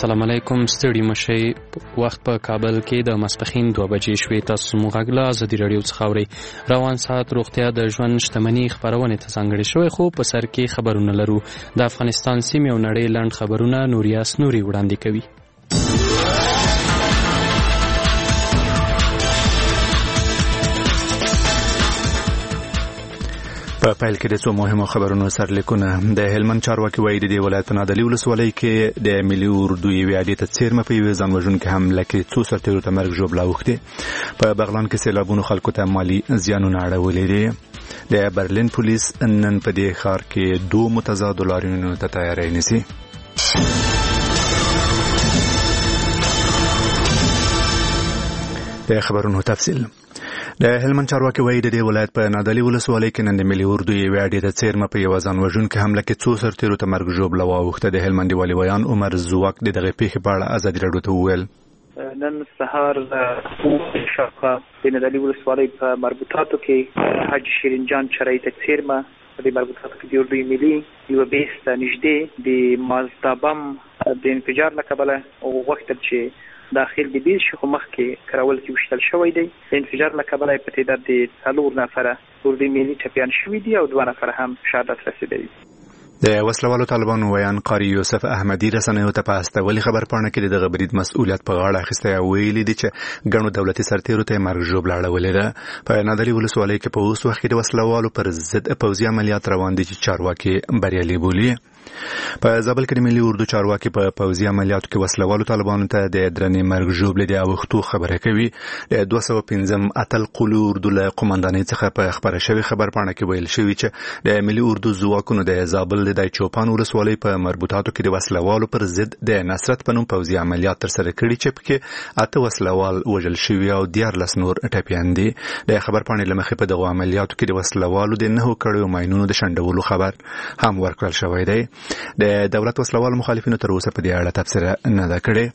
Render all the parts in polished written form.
السلام علیکم. ستړي مشي. وخت په کابل کې د ماسپښین 2 بجې شوې. تاسو مو غږ له ازادي راډیو څخه اورئ. روان ساعت روغتیا د ژوند شتمني خپرونې ته ځانګړې شوی، خو په سر کې خبرونه لرو. د افغانستان سیمې او نړۍ لنډ خبرونه نوریاس نوري وړاندې کوي. په پیل کې د څو مهمو خبرونو سرلیکونه. د هلمند چارواکي وایي د دې ولایت په نادعلي ولسوالۍ کې د ملي اردو یوې اډې ته څیرمه په یوې ځانوژونکې حمله کې څو سرتیرو ته مرګ ژوبله اوښتې. په بغلان کې سیلابونو خلکو ته مالي زیانونه اړولي دي. د برلین پولیس نن په دې ښار کې 2 متضادو لاریونونو ته تیاری نیسي. د خبرونو تفصیل. د هلمند چارواکي وایي د دې ولایت په نادعلي ولسوالۍ کې نن د ملي اردو یوې اډې ته څیرمه په یوه ځانوژونکې حمله کې څو سرتیرو ته مرګ ژوبله واوښته. د هلمند والي ویان عمر زوک د دغې پیښې په اړه ازادي راډیو ته وویل. نن سهار شاوخوا د نادعلي ولسوالۍ په مربوطاتو کې حاجي شیرین جان چرای ته څیرمه په دې مربوطاتو کې د اردو ملي یوه بیس ته نږدې د مازدا بم د انفجار له کبله وغوښتل چې داخل د بیل شي، خو مخکې کراول کې وشتل شوی دی. د انفجار له کبله په تعداد د 4 نفره اردو ملي ټپیان شوي دي او 2 نفره هم شهادت رسېدلي. د وسلوالو طالبانو ویان قاری یوسف احمدی رسنیو ته په استولي خبرپاڼه کې د دغه برید مسؤلیت په غاړه اخیستی او ویلي دي چې ګڼو دولتي سرتیرو ته مرګ ژوبله اړولې ده. په نادعلي ولسوالۍ کې په اوس وخت کې د وسلوالو پر ضد پوځي عملیات روان دي چې چارواکي بریالي بولي. په زابل کې د ملي اردو چارواکي په پوځي عملیاتو کې وسلوالو طالبانو ته د درنې مرګ ژوبلې د اوښتو خبره کوي. د 215 اتل قلو اردو له قومندانۍ څخه په خبره شوې خبرپاڼه کې ویل شوي چې د ملي اردو ځواکونو د زابل د چوپان ولسوالۍ په مربوطاتو کې د وسلوالو پر ضد د نصرت په نوم پوځي عملیات ترسره کړي چې پکې 8 وسلوال وژل شوي او 14 نور ټپیان دي. د خبرپاڼې له مخې په دغو عملیاتو کې د وسلوالو د 9 کړیو ماینونو د شنډولو خبر هم ورکړل شوی دی. د دولت وسلوال مخالفینو تر اوسه په دې اړه تبصره نه ده کړې.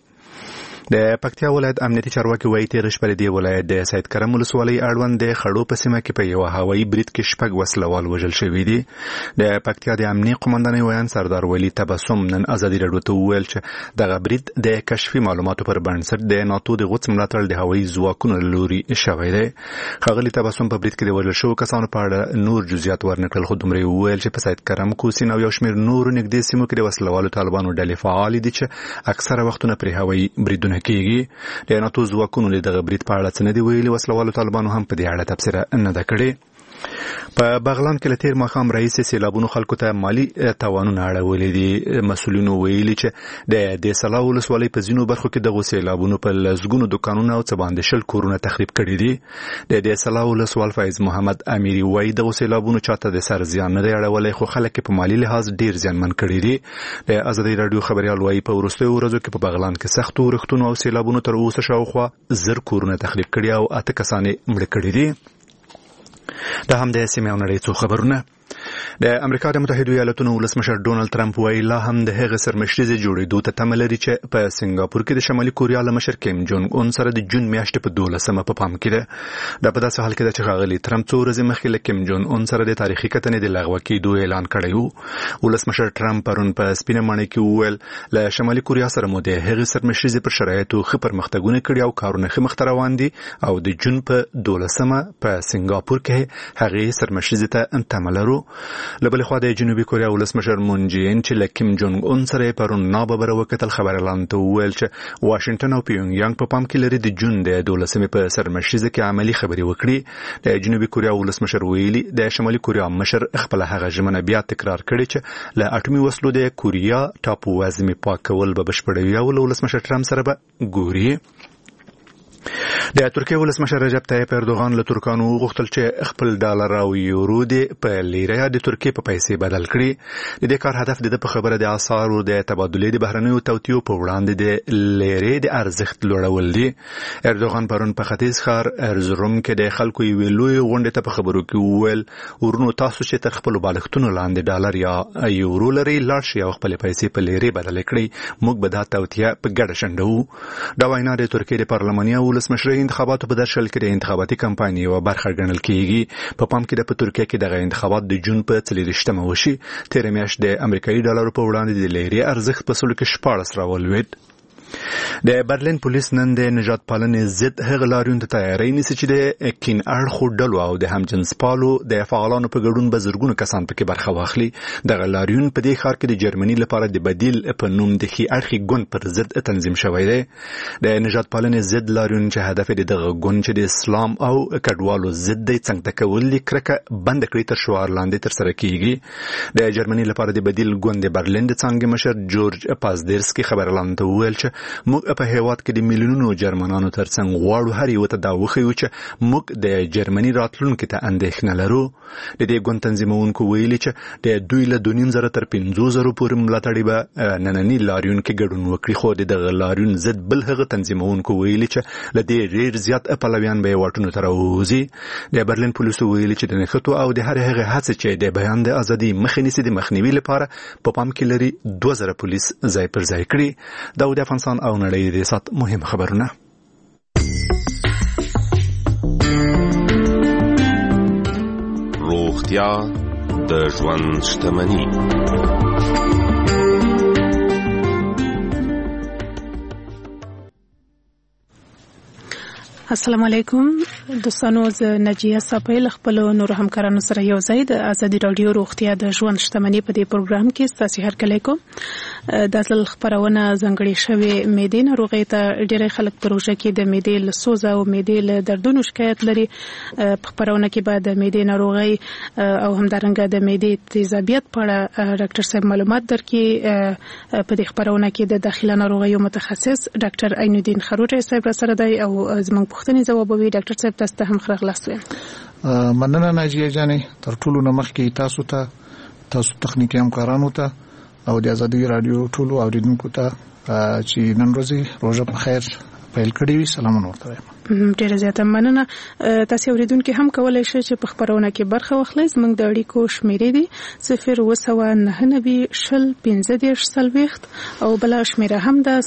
د پکتیا ولایت امنیتي چارواکي وایي تېره شپه د دې ولایت د سید کرم ولسوالۍ اړوند د خړو په سیمه کې په یوه هوایي برید کې 6 وسلوال وژل شوي دي. د پکتیا د امنیتي قومندانۍ ویان سردار ولی تبسم نن ازادي راډیو ته وویل چې دغه برید د کشفي معلوماتو پر بنسټ د ناتو د غوڅ ملاتړ د هوایي ځواکونو له لوري شوی دی. ښاغلي تبسم په برید کې د وژل شوو کسانو په اړه نور جزئیات ورنکړل، خو دومره وویل چې په سید کرم، کوسین او یو شمېر نورو نږدې سیمو کې د وسلوالو طالبانو ډلې فعالې دي چې اکثره وختونه پرې هوایي بریدونه کېږي. د ناتو ځواکونو د دغه برید په اړه څه نه دي ویلي. وسلوالو طالبانو هم په دې اړه تبصره نه ده کړې. په بغلان کې له تیر ماښام راهیسې سیلابونو خلکو ته مالي تاوانونه اړولي دي. مسؤلینو ویلي چې د دې سلا ولسوالۍ په ځینو برخو کې دغو سیلابونو په لسګونو دکانونه او څه باندې 20 کورونه تخریب کړي دي. د دې سلا ولسوال فیض محمد امیری وایي دغو سیلابونو چاته د سر زیان نه دی اړولی، خو خلک په مالي لحاظ ډیر زیانمن کړي دي. د ازادي راډیو خبريال وایي په وروستیو ورځو کې په بغلان کې سختو ورښتونو او سیلابونو تر اوسه شاوخوا 10 کورونه تخریب کړي او 8 کسان مړه کړي دي. دا هم د سیمې او نړۍ څو خبرونه. د امریکا د متحده ایالاتونو ولسمشر ډونالد ترامپ وایي لا هم د هغې سرمشریزې جوړېدو ته تمه لري چې په سنګاپور کې د شمالي کوریا له مشر کیم جونګ اون سره د جون میاشتې په 12 په پام کې ده. دا په داسې حال کې ده چې ښاغلي ترامپ څو ورځې مخکې له کیم جونګ اون سره د تاریخي کتنې د لغوه کېدو اعلان کړی و. ولسمشر ترامپ پرون په سپینه ماڼۍ کې وویل له شمالي کوریا سره مو د هغې سرمشریزې پر شرایطو ښه پرمختګونه کړي او کارونه ښه مخته روان دي او د جون په 12 په سنګاپور کې هغې سرمشریزې ته تمه لرو. له بلې خوا د جنوبي کوریا ولسمشر مون جې ان چې له کیم جونګ اون سره پرون ناببره وکتل خبر اعلان ته وویل چې واشنگټن او پیونګ یانګ په پام کې لري د جون د 12 په سرمشریزه کې عملی خبرې وکړي. د جنوبي کوریا ولسمشر ویلي د شمالي کوریا مشر خپل هغه ژمنه بیا تکرار کړي چې له اټومي وسلو د کوریا ټاپو وزمي پاکول به بشپړوي او ولسمشر ترامپ سره به ګوري. د ترکیه ولسمشر رجب طیب اردوغان له ترکانو غوښتل چې خپل ډالر او یورو په لیره د ترکیه په پیسې بدل کړي. د دې کار هدف د خبره د اسعارو د تبادلې د بهرنیو توطیو په وړاندې د لیرې د ارزښت لوړول دي. اردوغان پرون په ختیځ ښار ارزروم کې د خلکو یوې لویې غونډې ته په خبرو کې وویل ورونو تاسو چې تر خپلو بالښتونو لاندې ډالر یا یورو لرئ لاړ شئ او خپلې پیسې په لیرې بدلې کړئ، موږ به دا توطیه په ګډه شنډوو. دا وینا د ترکیې د پارلماني ولسمشرۍ انتخاباتو په درشل کې د انتخاباتي کمپاینې یوه برخه ګڼل کېږي. په پام کې ده په ترکیه کې دغه انتخابات د جون په 24 وشي. تېره میاشت د امریکایي ډالرو په وړاندې د لیرې ارزښت په سلو کې 14 راولوېد. د برلین پولیس نن د نجات پالنې ضد هغه لاریون ته تیاری نیسي چې د کین اړخو ډلو او د همجنس پالو د فعالانو په ګډون به زرګونه کسان پکې برخه واخلي. دغه لاریون په دې ښار کې د جرمني لپاره د بدیل په نوم د ښي اړخي ګوند پر ضد تنظیم شوی دی. د نجات پالنې ضد لاریون چې هدف یې دغه ګوند چې د اسلام او کډوالو ضد دی څنګه کول دي کرکه بند کړي تر شعار لاندې تر سره کیږي. د جرمني لپاره د بدیل ګوند د برلین د څانګې مشر جورج پازدرسکي خبرلاندې ته وویل چې موږ په هیواد کې د میلیونونو جرمنانو ترڅنګ غواړو هر یو ته دا وښیو چې موږ د جرمني راتلونکي ته اندېښنه لرو. د دې ګوند تنظیمونکو ویلي چې د دوی له 2.5 تر 5,000 پورې ملاتړي به ننني لاریون کې ګډون وکړي. خو دغه لاریون ضد بل هغه تنظیمونکو ویلي چې له دې ډېر زیات پلویان به واټونو ته راوځي. د برلین پولیسو ویلي چې د نښتو او د هر هغه هڅې چې د بیان د ازادي مخه نیسي د مخنیوي لپاره په پام کې لري 2000 پولیس ځای پر ځای کړي. دا د افغانستان او نړۍ د سات مهم خبرونه. روغتیا د ژوند شتمني. السلام علیکم دوستانو، زه نجیه صافی خپل نور همکارانو سره یو ځای د ازادي رادیو روغتیا د ژوند شتمني په دې پروګرام کې ستاسو هرکلی کوم. د اصل خبرونه ځانګړې شوې معدې ناروغۍ ته ډېری خلک په روژه کې د معدې له سوز او معدې له دردونو شکایت لري. په خبرونه کې به د معدې ناروغۍ او همدارنګه د معدې تیزابیت په اړه ډاکټر صاحب معلومات درکړي. په دې خبرونه کې د داخله ناروغیو متخصص ډاکټر عین الدین خروټی صاحب را سره دی او زموږ پوښتنې ځوابوي. ډاکټر صاحب تاسو ته هم ښه راغلاست وایم. مننه ناجیه جانې، تر ټولو نه مخکې تاسو تخنیکي همکارانو ته او د ازادي رادیو ټولو اوریدونکو ته چې نن ورځې روژه په خیر پیل کړی وي سلامونه ورته وایم. ډیره زیاته مننه. تاسو اوریدونکو هم کولای شئ چې په خبرونه کې برخه واخلئ. زموږ د اړیکو شمیرې دي 02990 شل 15 سلويخت او بل شمیره هم ده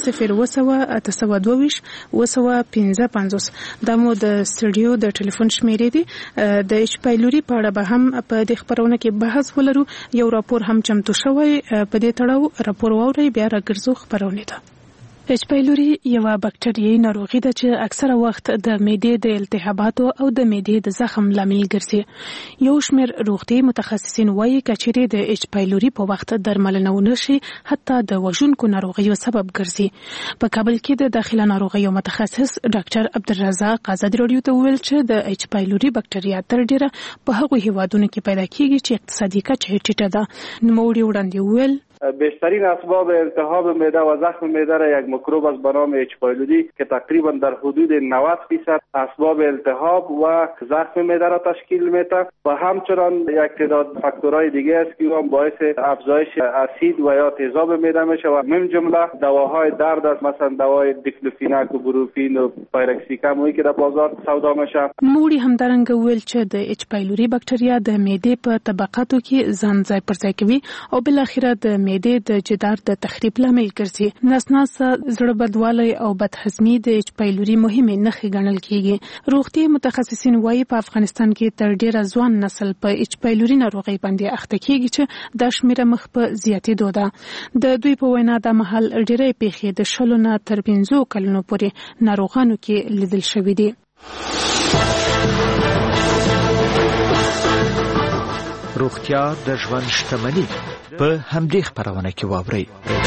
02822 255. دا مو د سټډیو د ټلیفون شمیرې دي. د اچ پایلوري په اړه به هم په دې خبرونه کې بحث ولرو. یو راپور هم چمتو شوی، په دې تړاو راپور واورئ بیا راګرځو خبرونه ده. اچ پایلوري یوه باکټریايي ناروغي ده چې اکثره وخت د معدې د التهاباتو او د معدې د زخم لامل ګرځي. یو شمېر روغتیايي متخصصین وایي کچېرې د اچ پایلوري په وخت درملنه ونه شي حتی د وژونکو ناروغیو سبب ګرځي. په کابل کې د داخله ناروغیو متخصص ډاکټر عبدالرزاق ازادي رادیو ته وویل چې د اچ پایلوري باکټریا تر ډیره په هغو هیوادونو کې پیدا کیږي چې اقتصادي کچه ټیټه ده. نوموړي وړاندې وویل بیشترین اسباب التهاب معده و زخم معده را یک میکروب است به نام اچ پایلوری که تقریبا در حدود 90% اسباب التهاب و زخم معده را تشکیل میده و همچنان یک تعداد فاکتورهای دیگه است که هم باعث افزایش اسید و یا تیزاب معده میشه و من جمله دواهای درد است، مثلا دوای دیکلوفیناک و بروفین و پایرکسیکام که در بازار سودا میشه. موړي همدارنګه ویل چې د اچ پایلوری باکټریا د معدې په طبقاتو کې ځان ځای پر ځای کوي او بل اخره د معدې د جدار د تخریب لامل ګرځي. نسناسه، زړه بدوالی او بدهضمي د اچ پایلوري مهمه نښې ګڼل کیږي. روغتي متخصصین وایي په افغانستان کې تر ډیره ځوان نسل په اچ پایلوري ناروغي باندې اخته کیږي چې د شمیره مخ په زیاتېدو ده. د دوی په وینا د محل ډیره پیښې د 0 نه تر 15 کلونو پورې ناروغانو کې لیدل شوې دي. روغتیا د ژوند شتمني په همدې خبرونه کې واورئ.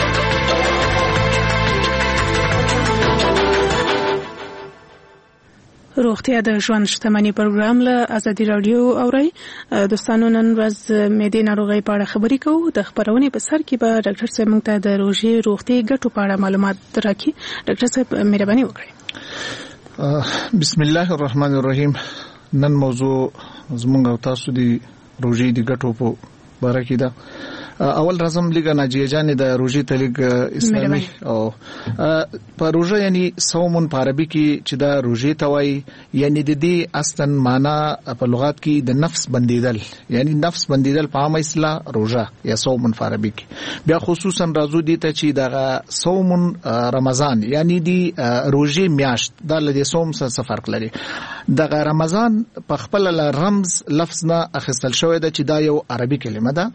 روغتیا د ژوند شتمني پروګرام له ازادي رادیو اورئ. دوستانو، نن ورځ معدې ناروغۍ په اړه خبرې کوو. د خبرونې په سر کې به ډاکټر صاحب موږ ته د روژې روغتي ګټو په اړه معلومات راکړي. ډاکټر صاحب مهرباني وکړئ. بسم الله الرحمن الرحیم. نن موضوع زموږ او تاسو دی روژې د ګټو په باره کې ده. اول راځم لګا ناجیه جانې د روژې تلګ اسلامي او په روژه یعنی صومون په عربي کې چې دا روژې ته وایي، یعنی د دې اصلا معنا په لغت کې د نفس بندیدل، یعنی نفس بندیدل په عامه اصطلاح روژه یا صومون په عربي کې. بیا خصوصا راځو دي ته چې دا صومون رمضان یعنی دی روژې میاشت دا له صوم سره فرق لري. د رمضان په خپل رمز لفظ نه اخیستل شوی ده چې دا یو عربي کلمه ده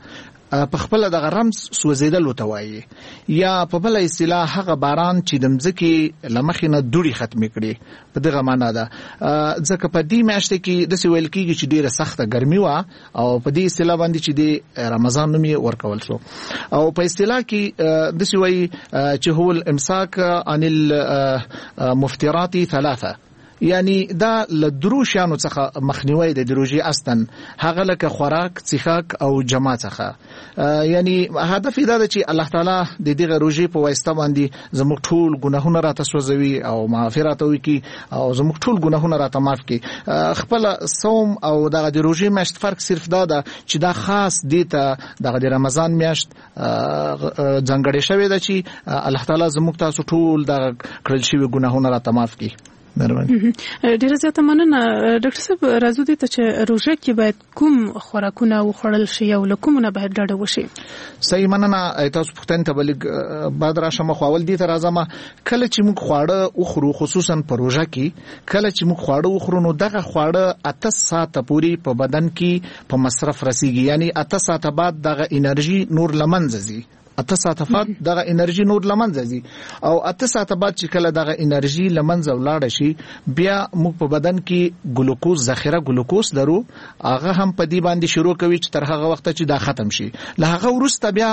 په خپل د غرم سوځیدل وتوایي یا په بل اصطلاح هغه باران چې د مځکې لمخې نه دوړي ختمې کړي په دغه معنا ده ځکه په دې میاشت کې د سویل کېږي چې ډیره سخته ګرمي و او په دې اصطلاح باندې چې د رمضان نوم یې ورکول شو او په اصطلاح کې د سوی چې هو الامساک عن المفطرات ثلاثه یعنی دا لدرو شانو څخه مخنیوي د دروژي اصلا هغه لکه خوراک څښاک او جما څخه یعنی هدف دا دی چې الله تعالی د دې روژي په واسطه باندې زموږ ټول ګناهونه راته سوځوي او مغفرت وکړي او زموږ ټول ګناهونه راته معاف کړي خپل صوم او دغه د روژي میاشت فرق صرف دا ده چې دا خاص دي ته دغه د رمضان میاشت ځانګړې شوی ده چې الله تعالی زموږ تاسو ټول دغه کړل شوی ګناهونه راته معاف کړي ډیره زیاته مننه ډاکټر صاحب راځو دې ته چې روژه کې باید کوم خوراکونه وخوړل شي او کومونه باید ډډه وشي صحیح مننه تاسو پوښتنه ته بلګ بعد را شمه خپل دي ته راځم کله چې موږ خواړه وخورو خصوصا په روژه کې کله چې موږ خواړه وخورو نو دغه خواړه 8 ساعته پوری په بدن کې په مصرف رسیږي یعنی 8 ساعته بعد دغه انرژي نور لمنځه ځي 8 ساعته بعد دغه انرژي نور لمنځه ځي او 8 ساعته بعد چې کله دغه انرژي لمنځه ولاړ شي بیا موږ په بدن کې ګلوکوز ذخیره ګلوکوز لرو هغه هم په دې باندې شروع کوي چې تر هغه وخت چې دا ختم شي له هغه وروسته بیا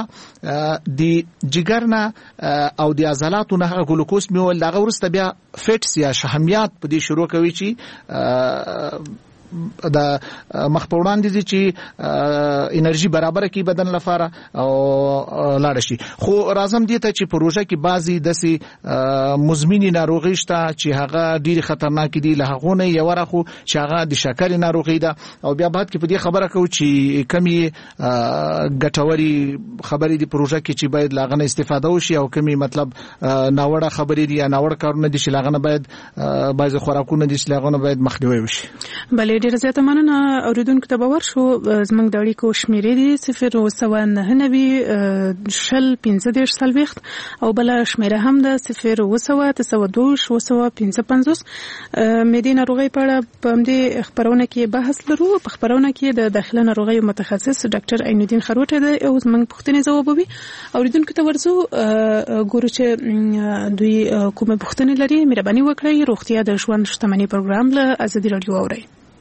د جګر نه او د عضلاتو نه هغه ګلوکوز میول هغه وروسته بیا فټس یا شحمیات په دې شروع کوي چې دا مخ په وړاندې دي چې انرژي برابر کی بدن لپاره او لاړ شي خو راځم دي ته چې پروژه کې بعضي دسي مزمنی ناروغي شته چې هغه ډیر خطرناک دي له هغه نه یو راخو چې هغه د شکر ناروغي ده او بیا بعد کې په دې خبره کوي چې کمی ګټوري خبرې دي پروژه کې چې باید لاغنه استفاده وشي او کمی مطلب ناوړه خبرې دي یا ناوړه کارونه دي چې لاغنه باید بعض خوراکونه دي چې لاغنه باید مخنیوي وشي بلې ډیره زیاته مننه اوریدونکو ته باور شو زمونږ د اړیکو شمیرې دي 0 شل 15 سلويخت او بل شمیره هم ده 0 مدینه ناروغي په اړه په دې خبرونه کې بحث لرو په خبرونه کې د داخله ناروغي متخصص ډاکټر عین الدین خروټه ده او زمونږ پوښتنې ځوابوي اوریدونکو ته ورزو ګورو چې دوی کومه پوښتنه لري مهرباني وکړئ روغتیا د ژوند شتمنۍ پروګرام له ازادي رادیو اورئ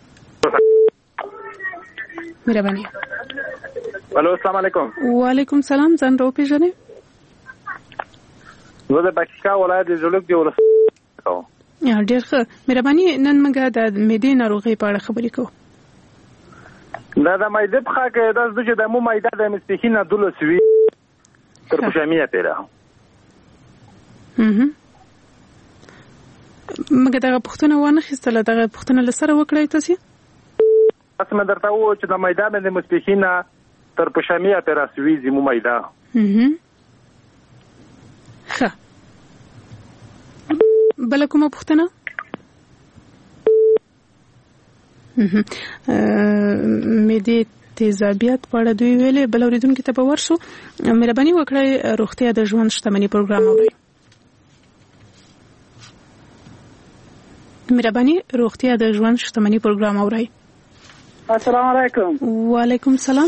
مهرباني الو السلام علیکم وعلیکم السلام ځان رو پیژنې زه د پکتیکا ولایت جلوک دی ولسو یا ډیر ښه مهرباني نن موږ د معدې ناروغي په اړه خبرې کوو دا د معدې په خاطر د چې د مو معده د مستخینه دولسوي تر پښامیا پیرا مګر دا پښتنه ونه خستله دا پښتنه لسره وکړای تاسو اسمه درته و چې د معده د مستخینه تر پښامیا پیرا سوي زمو معده ښه بل کومه پښتنه معدې تیزابیت په اړه دوی ویلي بل اوریدونکو ته باور شو مهرباني وکړئ روغتیا د ژوند شتمنۍ پروګرام اورئ مهرباني روغتیا د ژوند شتمنۍ پروګرام اورئ السلام علیکم وعلیکم السلام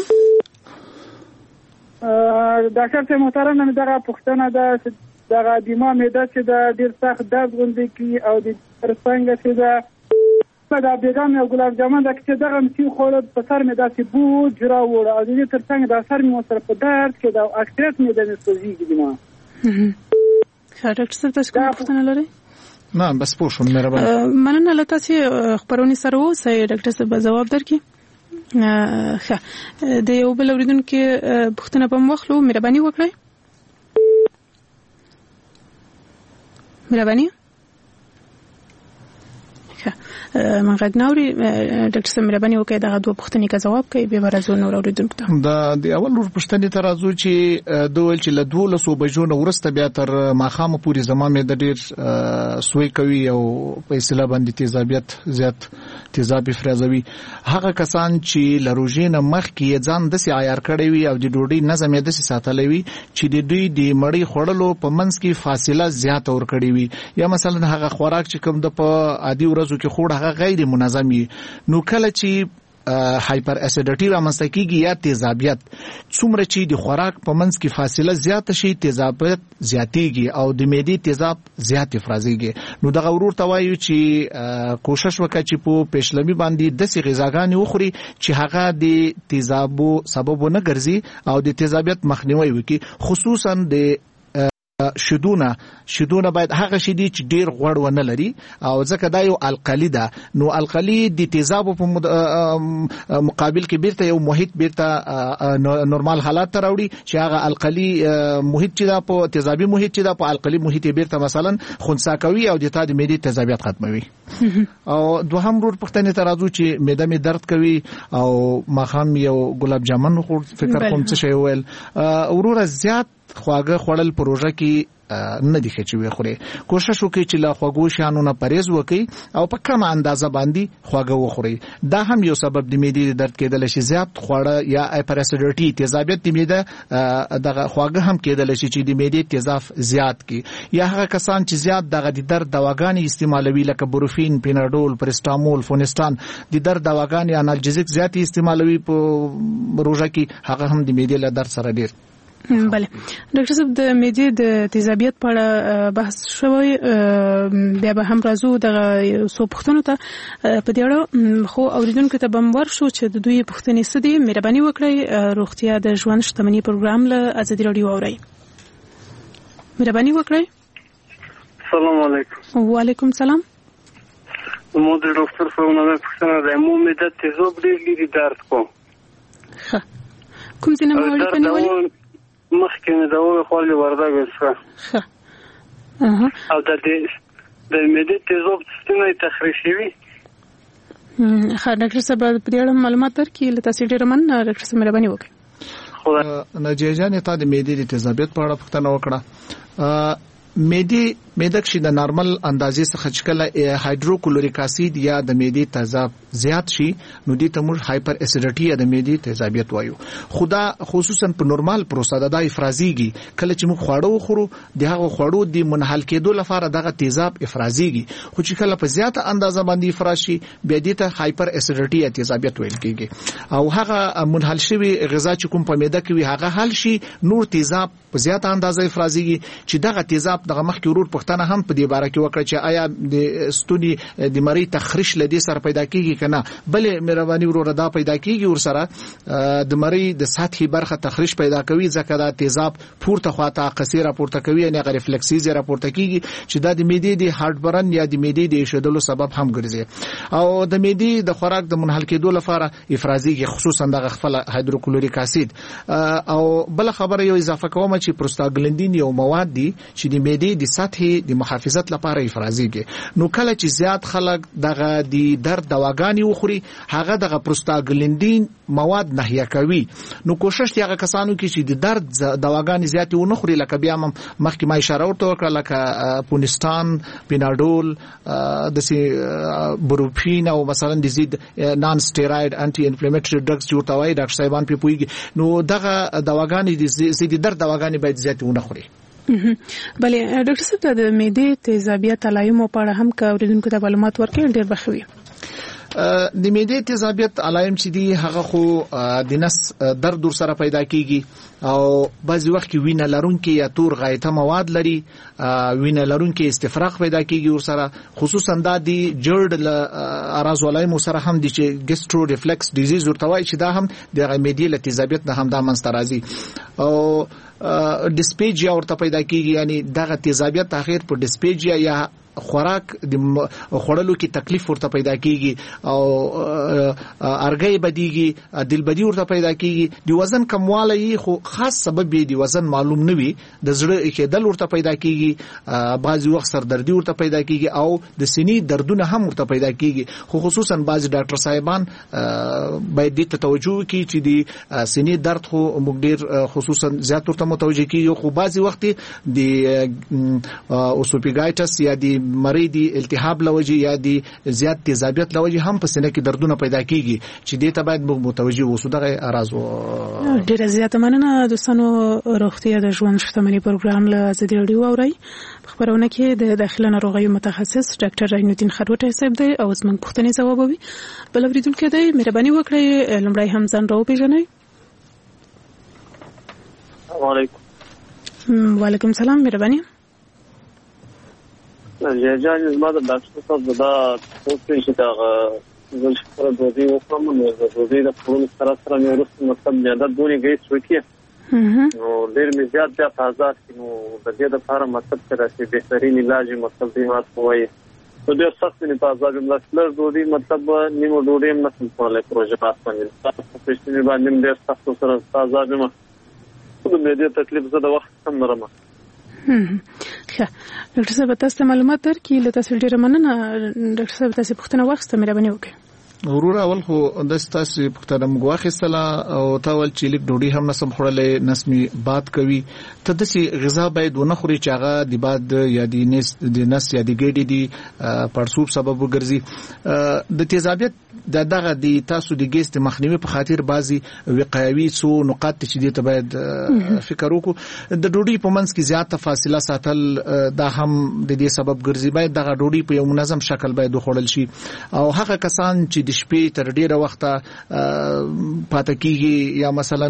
ډاکټر ته محترم نن دغه پښتنه ده دغه بیمه معده چې د ډیر سخت درد غوندي کی او د ترڅنګ چې دا بیګام یو ګلاب جامن د چې دغه مسی خور په سر معده چې بو جرا وړ او د ترڅنګ د سر مو سره په درد کې د اکثریت معده نسوځي دي ما ډاکټر صاحب تاسو کومه پښتنه لرئ نه بس پوښوم مهرباني مننه لته چې خبرونه سره اوسه ډاکټر صاحب جواب درکړي ښه د یو بل اوریدونکو پښتنه په مخلو مهرباني وکړئ مهرباني من غږ نوري ډاکټر صاحب مهرباني وکړئ دا دوه پوښتنې کا جواب کوي به ورزو نور اوریدونکو ته دا د اول ور پوښتنې ته راځو چې دوی چې له 12 بجو نه ورسته بیا تر ماخامه پوری زمامه د ډیر سوی کوي او په اصطلاح باندې تیزابیت زیات تیزابي فرازوي هغه کسان چې لروژینه مخ کې ځان د سي عیار کړی وي او د ډوډۍ نظم یې د سي ساتلې وي چې د دوی د مړی خړلو په منځ کې فاصله زیات ور کړی وي یا مثلا هغه خوراک چې کوم د په عادي ورځو کې خوړ هغه غیر منظمي نو کله چې هایپر اسیډیټي رامنځته کیږي یا تیزابیت. څومره چې د خوراک په منځ کې فاصله زیاته شي تیزابیت زیاتیږي او د معدې تیزاب زیات افرازیږي. نو دغه ورور ته وایو چې کوشش وکړي چې په پېشلمي باندې داسې غذاګانې وخوري چې هغه د تیزابو سبب ونه ګرځي او د تیزابیت مخنیوي وکړي. خصوصا د شیدونه باید هغه شیدې چې ډیر غوړ ونه لري او ځکه دا یو القلي ده. نو القلي د تیزابو په مقابل کې بیرته یو محیط بیرته نورمال حالات ته راوړي چې هغه القلي محیط چې دا په تیزابي محیط چې دا په القلي محیط بیرته مثلا خنثی کوي او د تا د معدې تیزابیت ختموي. او دوهم ورور پښتنې ته راځو چې معده می درد کوي او ماخام یو ګلاب جامن خور فکر کوم څه شی ویل ورور زیات خواږه خوړل پروژه کې نه دي چې وي خوري. کوشش وکړي چې لا خواږه شانو نه پرهیز وکړي او په کومه اندازه باندې خواږه وخوري. دا هم یو سبب د معدې درد کېدل شي. زیات خواړه یا هایپر اسیډیټي تیزابیت د معده دغه خواږه هم کېدل شي چې د معدې تیزاب زیات کی. یا هغه کسان چې زیات دغه د درد دواګانې استعمالوي لکه بروفین، پیناډول، پرستامول، فونستان د درد دواګانې انالجزیک زیات استعمالوي په روزه کې هغه هم د معدې له درد سره ډیر. بله ډاکټر صاحب د معدې د تیزابیت په اړه بحث شوی بیا به هم راځو دغه څو پوښتنو ته په دې اړه خو اوریدونکو ته به ورشو چې د دوی پوښتنې څه دي. مهرباني وکړئ روغتیا د ژوند شتمنۍ پروګرام له ازادي راډیو اورئ. مهرباني وکړئ. السلام علیکم. وعلیکم السلام. مو د ډاکټر صاحب نه پوښتنه ده. مو معده تیزاب لري درد کوم. کوم څه نه مو ولې مخکې مې دا وخوړلې وردګ وسه او د معدې تیزاب څنګه تخریش شوی. ډاکټر صاحب په دې اړه معلومات درکړي له تاسو ډېر مننه. ډاکټر صاحب مهرباني وکړئ. ناجیه جان ته د معدې د تیزابیت په اړه پوښتنه وکړه. معده کې د نارمل اندازې څخه چې کله هایدروکلوریک اسید یا د معدې تیزاب زیات شي نو دې ته موږ هایپر اسیډیټي یا د معدې تیزابیت وایو. خدا خصوصا په نورمال پروسه د افرازیږي. کله چې موږ خواړه وخورو د هغه خوړو د منحل کېدو لپاره دغه تیزاب افرازیږي. خو چې کله په زیاته اندازه باندې افراز شي بیا دې ته هایپر اسیډیټي یا تیزابیت ویل کېږي. او هغه منحل شوی غذا چې کوم په معده کې وي هغه حل شي نور تیزاب په زیاته اندازه افرازیږي چې دغه تیزاب دغه مخکې ورور پښتنه هم په دې باره کې وکړه چې آیا د ستوني د مری تخریش لدی سره پیدا کیږي کنه. بلې مهرباني ورور دا پیدا کیږي ور سره د مری د سطحي برخه تخریش پیدا کوي ځکه دا تیزاب پورته خواته قصيره پورته کوي یعنی ریفلکسیز راپورته کیږي چې دا د معدې د هارت برن یا د معدې د شیدلو سبب هم ګرځي او د معدې د خوراک د منحل کېدو لپاره افرازیږي خصوصا د خپل هایدروکلوریک اسید. او بل خبره یو اضافه کوم چې پروستاګلندین یو مواد دي چې د معدې د سطحي د محافظت لپاره افرازیږي. نو کله چې زیات خلک دغه د درد دواګانې وخوري هغه دغه پروستاګلندین مواد نهیه کوي. نو کوشش دی هغه کسانو کې چې د درد دواګانې زیات ونه خوري لکه بیا مخکې ما اشاره ورته وکړه لکه پونستان، پیناډول، د بروفین او مثلا د زید نان سټیراید انټي انفلیمیټری ډرګز چې ورته وایي ډاکټر صاحبان په پویږي. نو دغه دواګانې د زید درد دواګانې باید زیات ونه خوري. بله ډاکټر صاحب د معدې تیزابیت علایمو په اړه هم که اوریدونکو ته معلومات ورکړي ډېر به ښه وي. د معدې تیزابیت علائم چې دي هغه خو د نس درد ور سره پیدا کیږي او بعضی وخت کې وینه لرونکي یا تور غایطه مواد لري. وینه لرونکي استفراغ پیدا کیږي ور سره خصوصا د جړد اراز علائم سره هم دي چې ګسترو ریفلکس ډیزیز ورته وایي چې دا هم د معدې له تیزابیت نه هم دا منځ ته راځي. او ډسپیجیا ورته پیدا کیږي یعنی دغه تیزابیت اخر په ډسپیجیا یا خوراک د خوړلو کې تکلیف ورته پیدا کیږي او ارګي بدیږي، دلبدي ورته پیدا کیږي. د وزن کموالی خو خاص سبب دی وزن معلوم نه وي، د زړه کېدل ورته پیدا کیږي، بعضی وخت سردردي ورته پیدا کیږي او د سینې دردونه هم ورته پیدا کیږي. خو خصوصا بعضی ډاکټر صاحبان باید دې ته توجه وکړي چې د سینې درد خو موږ ډیر خصوصا زیات ورته متوجه کیږي. خو بعضی وخت د اوسوپیګایټس یا د مریض التهاب لوجه یا د زیات تیزابیت لوجه هم په سینې کې دردونه پیدا کیږي چې دې ته باید موږ متوجه اوسو. دغه راز ډیره زیاته مننه مننه دوستانو. روغتیا د ژوند شتمنۍ پروګرام له ازادي رادیو اوري. خبرونه کې د داخله ناروغیو متخصص ډاکټر رینودین خروټی صاحب دی او زموږ پوښتنې ځوابوي. بل اوریدونکو دی مهرباني وکړئ لمړی هم ځان راوپېژنئ. وعلیکم السلام. مهرباني. جان زما د ډاکټر صاحب دا پوښتنه چې دا زه خپل د دې وکړم نو د دې د پرون سره مې ورسته مطلب زیاده دونې گیس وکړه نو ډېر مې زیات آزاد نو د دې لپاره مطلب چې بهترین علاج مطلب دی ما کوی نو ډېر سخت نه په آزاد مطلب دوی مطلب نیمو ډوډۍ هم نسم کولای پروژه پاس باندې تاسو په دې باندې ډېر سخت سره آزاد ما خو مې دې تکلیف زه د وخت کم نرم. ښه ډاکټر صاحب تاسو معلومات درکې له تاسو ډیره مننه. ډاکټر صاحب تاسو پوښتنه واخیسته مهرباني وکړئ. ورور اول خو د تاسو پوښتنه موږ واخیستله او تاول چې لیک ډوډۍ هم نسم خورلې نسمي باد کوي ته د سي غذا باید ونه خوري چې هغه د باد یا د نس یا د ګډې دي پړسوب سبب وګرځي. د تیزابیت دغه د تاسو د ګیس د مخنیوي په خاطر بعضي وقایوي سو نقاط چې دې ته باید فکر وکړو. د ډوډۍ په منځ کې زیاته فاصله ساتل دا هم د دې سبب ګرځي. باید دغه ډوډۍ په یو منظم شکل باید وخوړل شي او هغه کسان چې د شپې تر ډیره وخته پاتې کیږي یا مثلا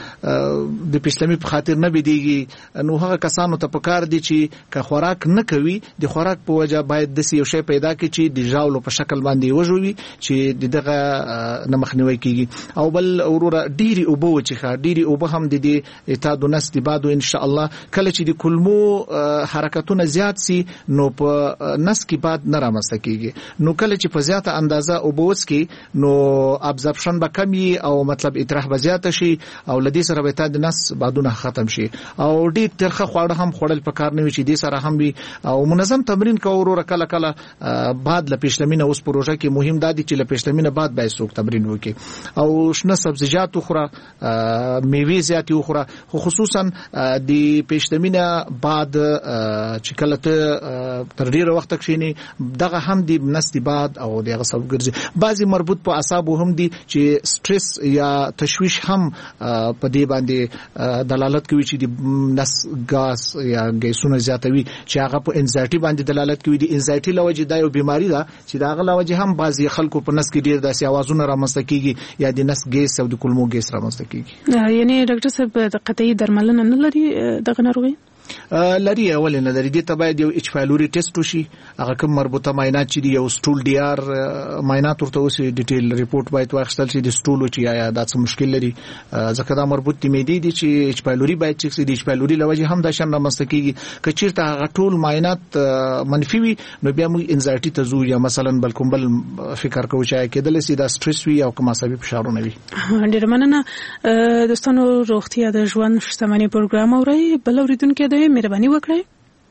د پښلمي په خاطر نه بيديږي نو هغه کسانو ته پکار دي چې که خوراک نه کوي د خوراک په وجه باید د یو شی پیدا کړي چې د ژاولو په شکل باندې وژوي چې دغه نمخنیوي کیږي. او بل وروره ډيري اوبو چې ډيري اوبه هم د دې اعتاد نس دی بادو ان شاء الله کله چې د کلمو حرکتونه زیات سي نو په نس کې باد نه رامسته کیږي. نو کله چې په زیاته اندازه اوبو کې نو ابزرپشن به کمی او مطلب اطراح به زیات شي او لدی سره به تاد نس بادونه ختم شي او ډیر ترخه خواړه هم خوړل پکار نه وي چې دې سره هم وي او منظم تمرین کوو. کله کله بعد ل پښلمینه اوس پروژه کې مهم دادی چې ل پښلمینه بعد به څوک تمرین وکړي او شنه سبزیجات خوره میوه زیات خوره خصوصا د پښلمینه بعد چې کله ته تر ډیره وخت کښینی دغه هم د نس دی بعد او دغه سبب ګرځي. بعضی مربوط په اعصابو هم دي چې سټرس یا تشویش هم په دې باندې دلالت کوي چې د نس ګاز یا ګیسونه زیاتوي چې هغه په انزایټي باندې دلالت کوي. د انزایټي لوجه دا یو بیماری ده چې دا غلا وجه هم بعضی خلکو په نس کې ډیر داسې اوازونه رامنځته کیږي یا د نس ګیس او د کولمو ګیس رامنځته کیږي. یعنی ډاکټر صاحب د قطعي درملنه نه لري دغه ناروغي لري اول نه لري. دې ته باید یو اچ پایلوري ټیسټ وشي. هغه کوم مربوطه معاینات چې یو سټول ډي ار معاینات ورته وشي ډیټیل ریپورت باید واخیستل شي د سټول چې یا دا څه مشکل لري ځکه دا مربوط دي مې دي چې اچ پایلوري باید چې د اچ پایلوري لوجه هم دا شان رامنځته کیږي. کچیرته هغه ټول معاینات منفي وي نو بیا موږ انزایټي ته ځو یا مثلا بلکم بل فکر کوو چې کېدل شي دا سټرس وي او کوم عصبي فشارونه وي. ډیر مننه دوستانو. روغتیا د ژوند شتمنۍ پروګرام اوري. بل اوریدونکو دی مهرباني وکړئ.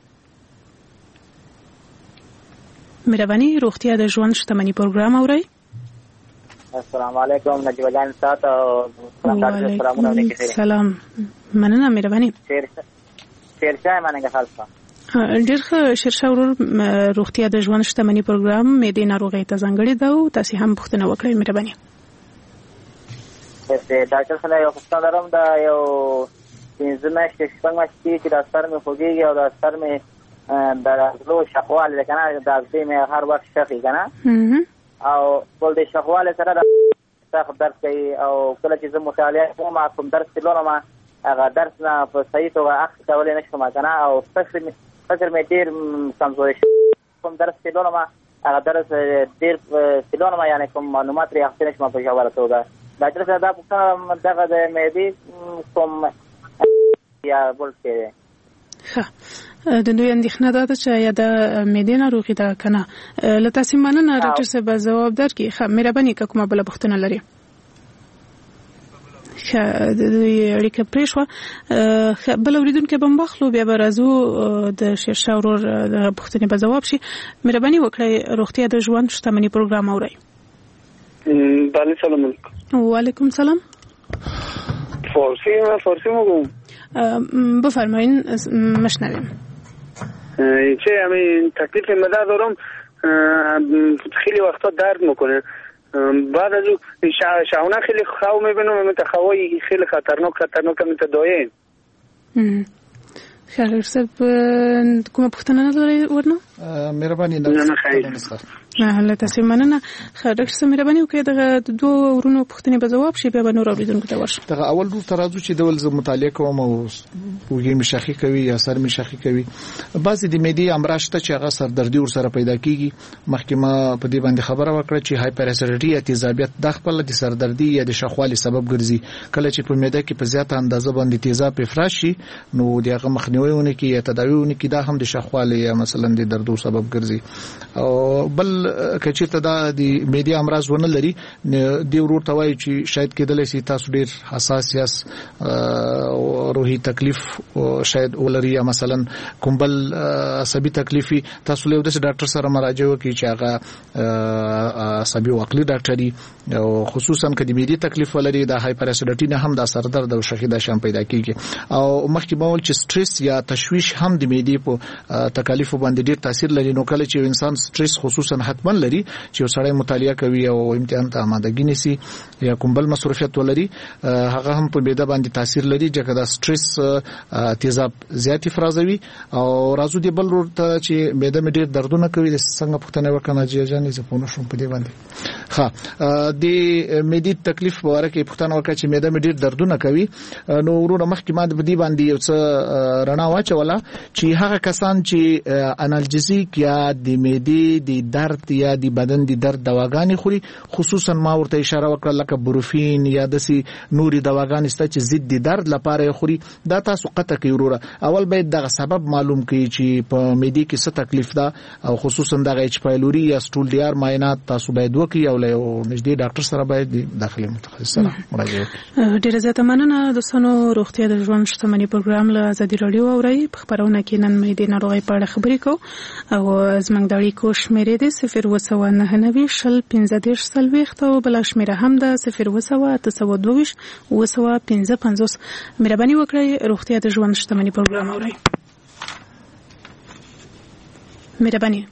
مهرباني. روغتیا د ژوند شتمنۍ پروګرام اوري. السلام علیکم نجیب جان تاسو سلام مننه مهرباني. شیرشاه مننه خالصه ډیر ښه شیرشاه ورور. روغتیا د ژوند شتمنۍ پروګرام مې د ناروغۍ ته ځانګړی دی او تاسو هم پوښتنه وکړئ مهرباني. ډاکټر صاحب یو څه لرم دا یو پنځمه شپږمه چې د سر مې خوږیږي او د سر مې د غلو شخوال کنه د دې مې هر وخت شخې کنه او ول د شخوال سره د څخه درس کوي او کله چې زه مطالعه کوم کوم درس لولم هغه درس نه په صحیح توګه اخته کولای نشم کنه او فکر مې ډیر کمزوري کوم درس لولم هغه درس ډیر لولم یعنی کوم معلومات لري اخته نشم په جواب توګه. ډاکټر صاحب دا په دغه د مېدی کوم یا بول کېږي. ښه د دوی اندېښنه ده چې یا د معدې ناروغي ده کنه. له تاسو مننه ډاکټر صاحب جواب درکړي. ښه مهرباني کومه بل پوښتنه لري. ښه د دوی اړیکه پرېښوه. بل اوریدونکو به مخلو بیا به راځو د شیرشاه ورور د پوښتنې په جواب شي. مهرباني وکړئ. روغتیا د ژوند شتمنۍ پروګرام اورئ. بله سلام علیکم. وعلیکم سلام. فارسی مگم بفرمایین مشنویم. چه همین تکلیف مدار دارم خیلی وقتا درد میکنه بعد از او شاونه خیلی خواه میبینم متخوی خیلی خطرناک متدایم. خیر صاحب کومه پوښتنه نه لرئ ورنه؟ مهرباني نه خیر. نه تاسو مننه. خیر ډاکټر صاحب مهرباني وکړئ دغه دوه ورونو پوښتنې به ځواب شي بیا به نور اوریدونکو ته ورشم. دغه اول ورو ترازو چې ډول ز مطالعه کوم او وګي مشخي کوي یا سر مشخي کوي بعضي د معدې امراض ته چې هغه سردردي ور سره پیدا کیږي. محکمه په دې باندې خبره وکړه چې هایپراسیډیټي یا تیزابیت د خپل د سردردي یا د شخوالي سبب ګرځي. کله چې په معده کې په زیاته اندازه باندې تیزاب افراز شي نو دغه مخنیوي ونکي یا تداوی ونکي دا هم د شخوالي یا مثلا د دردو سبب ګرځي. او بل کچیرته دا د معدې امراض ونه لري دی ورور ته وایي چې شاید کېدل شي تاسو ډیر حساس یاست روحي تکلیف شاید ولري یا مثلا کوم بل عصبي تکلیفي تاسو له د ډاکټر سره مراجعه وکړئ چې هغه عصبي او عقلي ډاکټري او خصوصا کدي معدې تکلیف ولري د هایپراسیډیټي نه هم د سردرد او شخې د شام پیدا کیږي. او مخکې بول چې سټرس یا تشویش هم د معدې په تکالیف باندې ډیر تاثیر لري. نو کله چې انسان سټرس خصوصا حتما لري چې سړی مطالعه کوي او امتحان ته آمادګي نيسي یا کوم بل مصروفیت ولري هغه هم په معده باندې تاثیر لري چې دا سټرس تیزاب زیات افرازوي. او راځو دی بل ورته چې معده مې ډیر دردونه کوي د څنګه پښتنه وکنه جیجانې زپونه شوم په دې باندې. ها د معدې تکلیف په اړه کې پښتنه وکړه چې معده مې ډیر دردونه کوي نو ورونه مخکې ما د دې باندې یو څه رڼا واچوله چې هغه کسان چې انالجزیک یا د معدې د درد یا د بدن د درد دواګانې خوري خصوصا ما ورته اشاره وکړه لکه بروفین یا دسي نوري دواګانې ست چې ضد د درد لپاره خوري دا تاسو قطع کوي وروره. اول باید دغه سبب معلوم کړئ چې په معدې کې څه تکلیف ده او خصوصا دغه اچ پایلوري یا سټول ډي ار معاینات تاسو باید وکړئ او له نږدې ډاکټر سره باید داخلي متخصص سره مراجعه وکړئ. ډیره زیاته مننه دوستانو. روغتیا د ژوند شتمنۍ پروګرام له ازادي رادیو اوري په خبرونه کې نن مې د ناروغي په اړه خبرې کوو او زموږ د اړیکو شمیرې دي 019901530 او بل شمیره هم ده 02022 مهرباني وکړئ روغتیا د ژوند شتمنۍ پروګرام اوري. مهرباني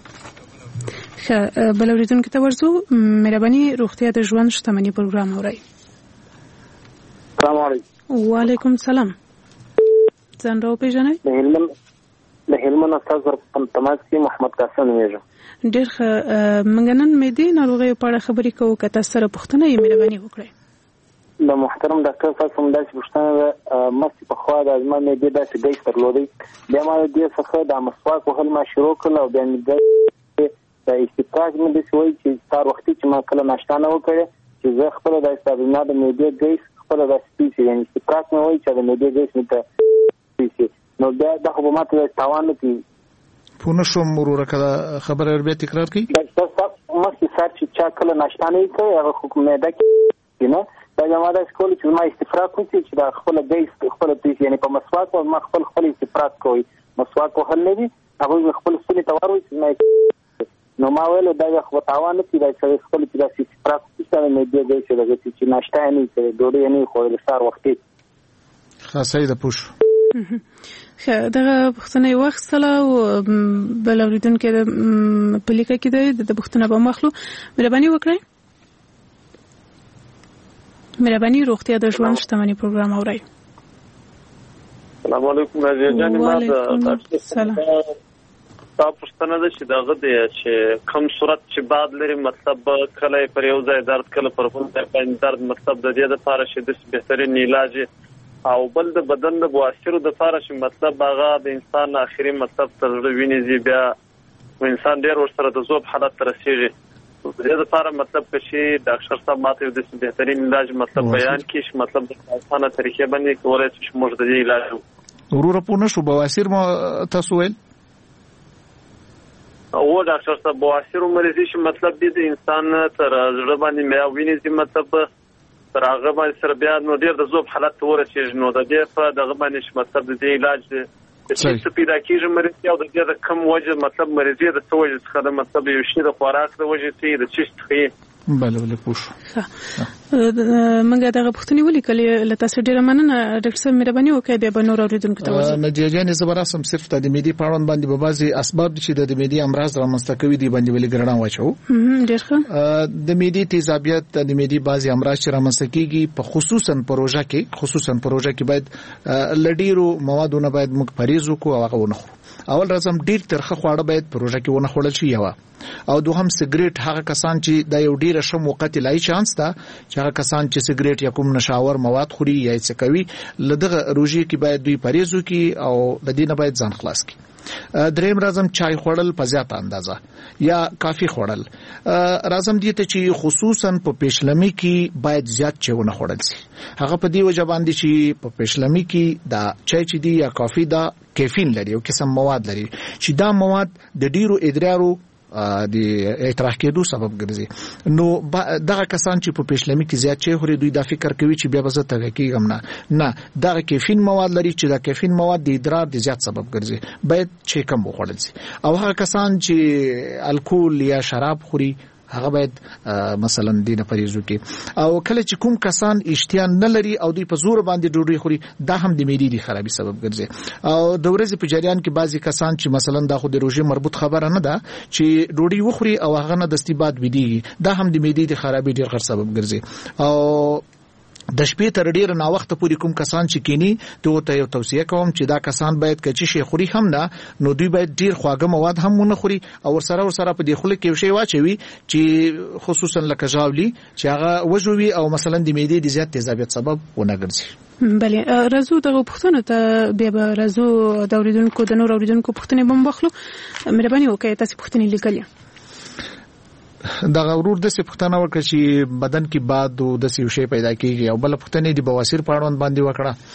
بل اوریدونکو ته ورځو. مهرباني روغتیا د ژوند شتمنۍ پروګرام اوري. السلام علیکم. وعلیکم السلام. ځان راو پیژنئ؟ د هلمند استاد په تماس کې محمد قاسم نومېږم. ډېر ښه. موږ نن معدې ناروغیو په اړه خبرې کوو که تاسو سره پوښتنه یې مهرباني وکړئ. د محترم ډاکټر صاحب هم داسې پوښتنه ده مخکې پخوا د زما معدې داسې ګیس درلودی بیا ما د دې څخه د مسواک وهل ما شروع کړل او بیا مې د استفراغ مې داسې وایي چې سهار وختي چې ما کله ناشته نه وکړې چې زه خپله داسې زما د معدې ګیس خپله داسې پیسي یعنې استفراغ مې وایي چې د معدې ګیس مې ته پیسي نو بیا دا خو به ما ته تاوان نه کوي. پوه نه شوم وروره که خبره بیا تکرار کړئ. ډاکټر صاحب مخکې سهار چې چا کله ناشته نه کوي هغه خو معده کې نه دا زما داسې کول چې ما استفراغ وکړي چې دا خپله ګیس خپله پیسي یعنې په مسواک ما خپل استفراغ کوي مسواک وهل نه دي هغوی خپل ستوني ته واروي چې نو ما ویل دا خو تاوان نه کیږي چې خپل چې داسې استفراغ څه نه دی چې دغه چې ناشته نه کوي ډوډۍ نه خوري سهار وختي. خاصه ده پوښ دغه پښتنه یو وختله او بل اوریدونکو په لیکه کې د پښتنه په مخلو مهرباني وکړئ. مهرباني روغتیا د ژوند شتمنۍ پروګرام اورئ. السلام علیکم راځي جان ما د سلام تاسو پښتنه ده چې دغه دی چې کوم صورت چې بعد لري مطلب کله پر یو ځای درد کله پر بل ځای درد مطلب د دې لپاره چې د بهترین علاج او بل د بدن د بواسیرو د لپاره چې مطلب هغه د انسان اخري مطلب تر ویني زی بیا انسان ډیر ورسره د ذوب حالت رسیږي د دې لپاره مطلب چې ډاکټر صاحب ماته د بهترین علاج مطلب بیان کړي مطلب د اسانه طریقې باندې کولای شي موږ د دې علاج ورور په نشو بواسیر مو تاسو ویل او ډاکټر صاحب بواسیر مریضي چې مطلب د انسان تر زړه باندې میا ویني زی مطلب تر هغه باندې سره بیا نو ډیر د ذوب حالت ورسیږي نو د دې په دغه باندې مطلب د علاج چې پیدا کیږي مریضي او د دې د کم وجه مطلب مریضي د څه وجه څخه د مطلب یو شی د خوراک د وجه څخه د چیست خي بله پوښ منګه دغه پښتني ولیکلې لته سره ډیره مننه ډاکټر صاحب مهرباني وکړئ د بنور اوریدونکو ته وځي نجیجان زبراسم صرف د میډي پاړون باندې به بعضي اسباب چې د میډي امراض رامنځته کوي دی باندې ولې ګرځان واچو ډیر ښه د میډي تیزابیت د میډي بعضي امراض چې رامنځته کیږي په خصوصا پروژه کې باید لډیرو موادونه باید موږ پریز وکړو او هغه ونخورو اول رزم ډیر ترخه خواړه باید پروژه کې ونه خوړل شي یو او دوهم سیګریټ هغه کسان چې د یو ډیر شم وخت لای چانس تا چې هغه کسان چې سیګریټ یا کوم نشاور مواد خوري یا څه کوي لدغه روزي کې باید دوی پریز وکړي او د دینه باید ځان خلاص کړي دریم رازم چای خوړل په زیاته اندازه یا کافي خوړل رازم دي ته چې خصوصا په پېشلمي کې باید زیات چونه خوړل شي هغه په دی وجه باندې چې په پېشلمي کې دا چای چې دی یا کافي دا کیفین لري او قسم مواد لري چې دا مواد د ډیرو ادرارو د اعتراض کېدو سبب ګرځي نو دغه کسان چې په پېشلمي کې زیات چي خوري دوی دا فکر کوي چې بیا به زه تګ کېږم نه دا کیفین مواد لري چې دا کیفین مواد د ادرار د زیات سبب ګرځي باید چې کم وخوړل شي او هغه کسان چې الکول یا شراب خوري هغه باید مثلا دینه پریزو کې او کله چې کوم کسان اشتیان نه لري او دوی په زور باندې ډوډۍ خوري دا هم د معدې د خرابي سبب ګرځي او د ورځې په جریان کې بعضی کسان چې مثلا دا خو د روزي مربوط خبره نه ده چې ډوډۍ وخوري او هغه نه دستي باد ویديږي دا هم د معدې د خرابي ډیر غټ سبب ګرځي او د شپې تر ډیر نا وخت پورې کوم کسان چې کینی ته یو توصیه کوم چې دا کسان باید کچې شي خوري هم نه نو دوی باید ډیر خواږه مواد هم نه خوري او سره په دې خله کې شی واچوي چې خصوصا لکه ژاولي چې هغه وژوي او مثلا د معدې د زیات تیزابیت سبب ونه ګرځي بله رازو دغه پښتنه ته بیا رازو د اوریدونکو د نور اوریدونکو پښتنه بم بخلو مهرباني وکړئ تاسو پښتنه لیکلې دا غورور د سپښتنه وکړي چې بدن کې باد او د سیوشي پیدا کیږي او بل پښتنه دی بواسیر پاړوند باندې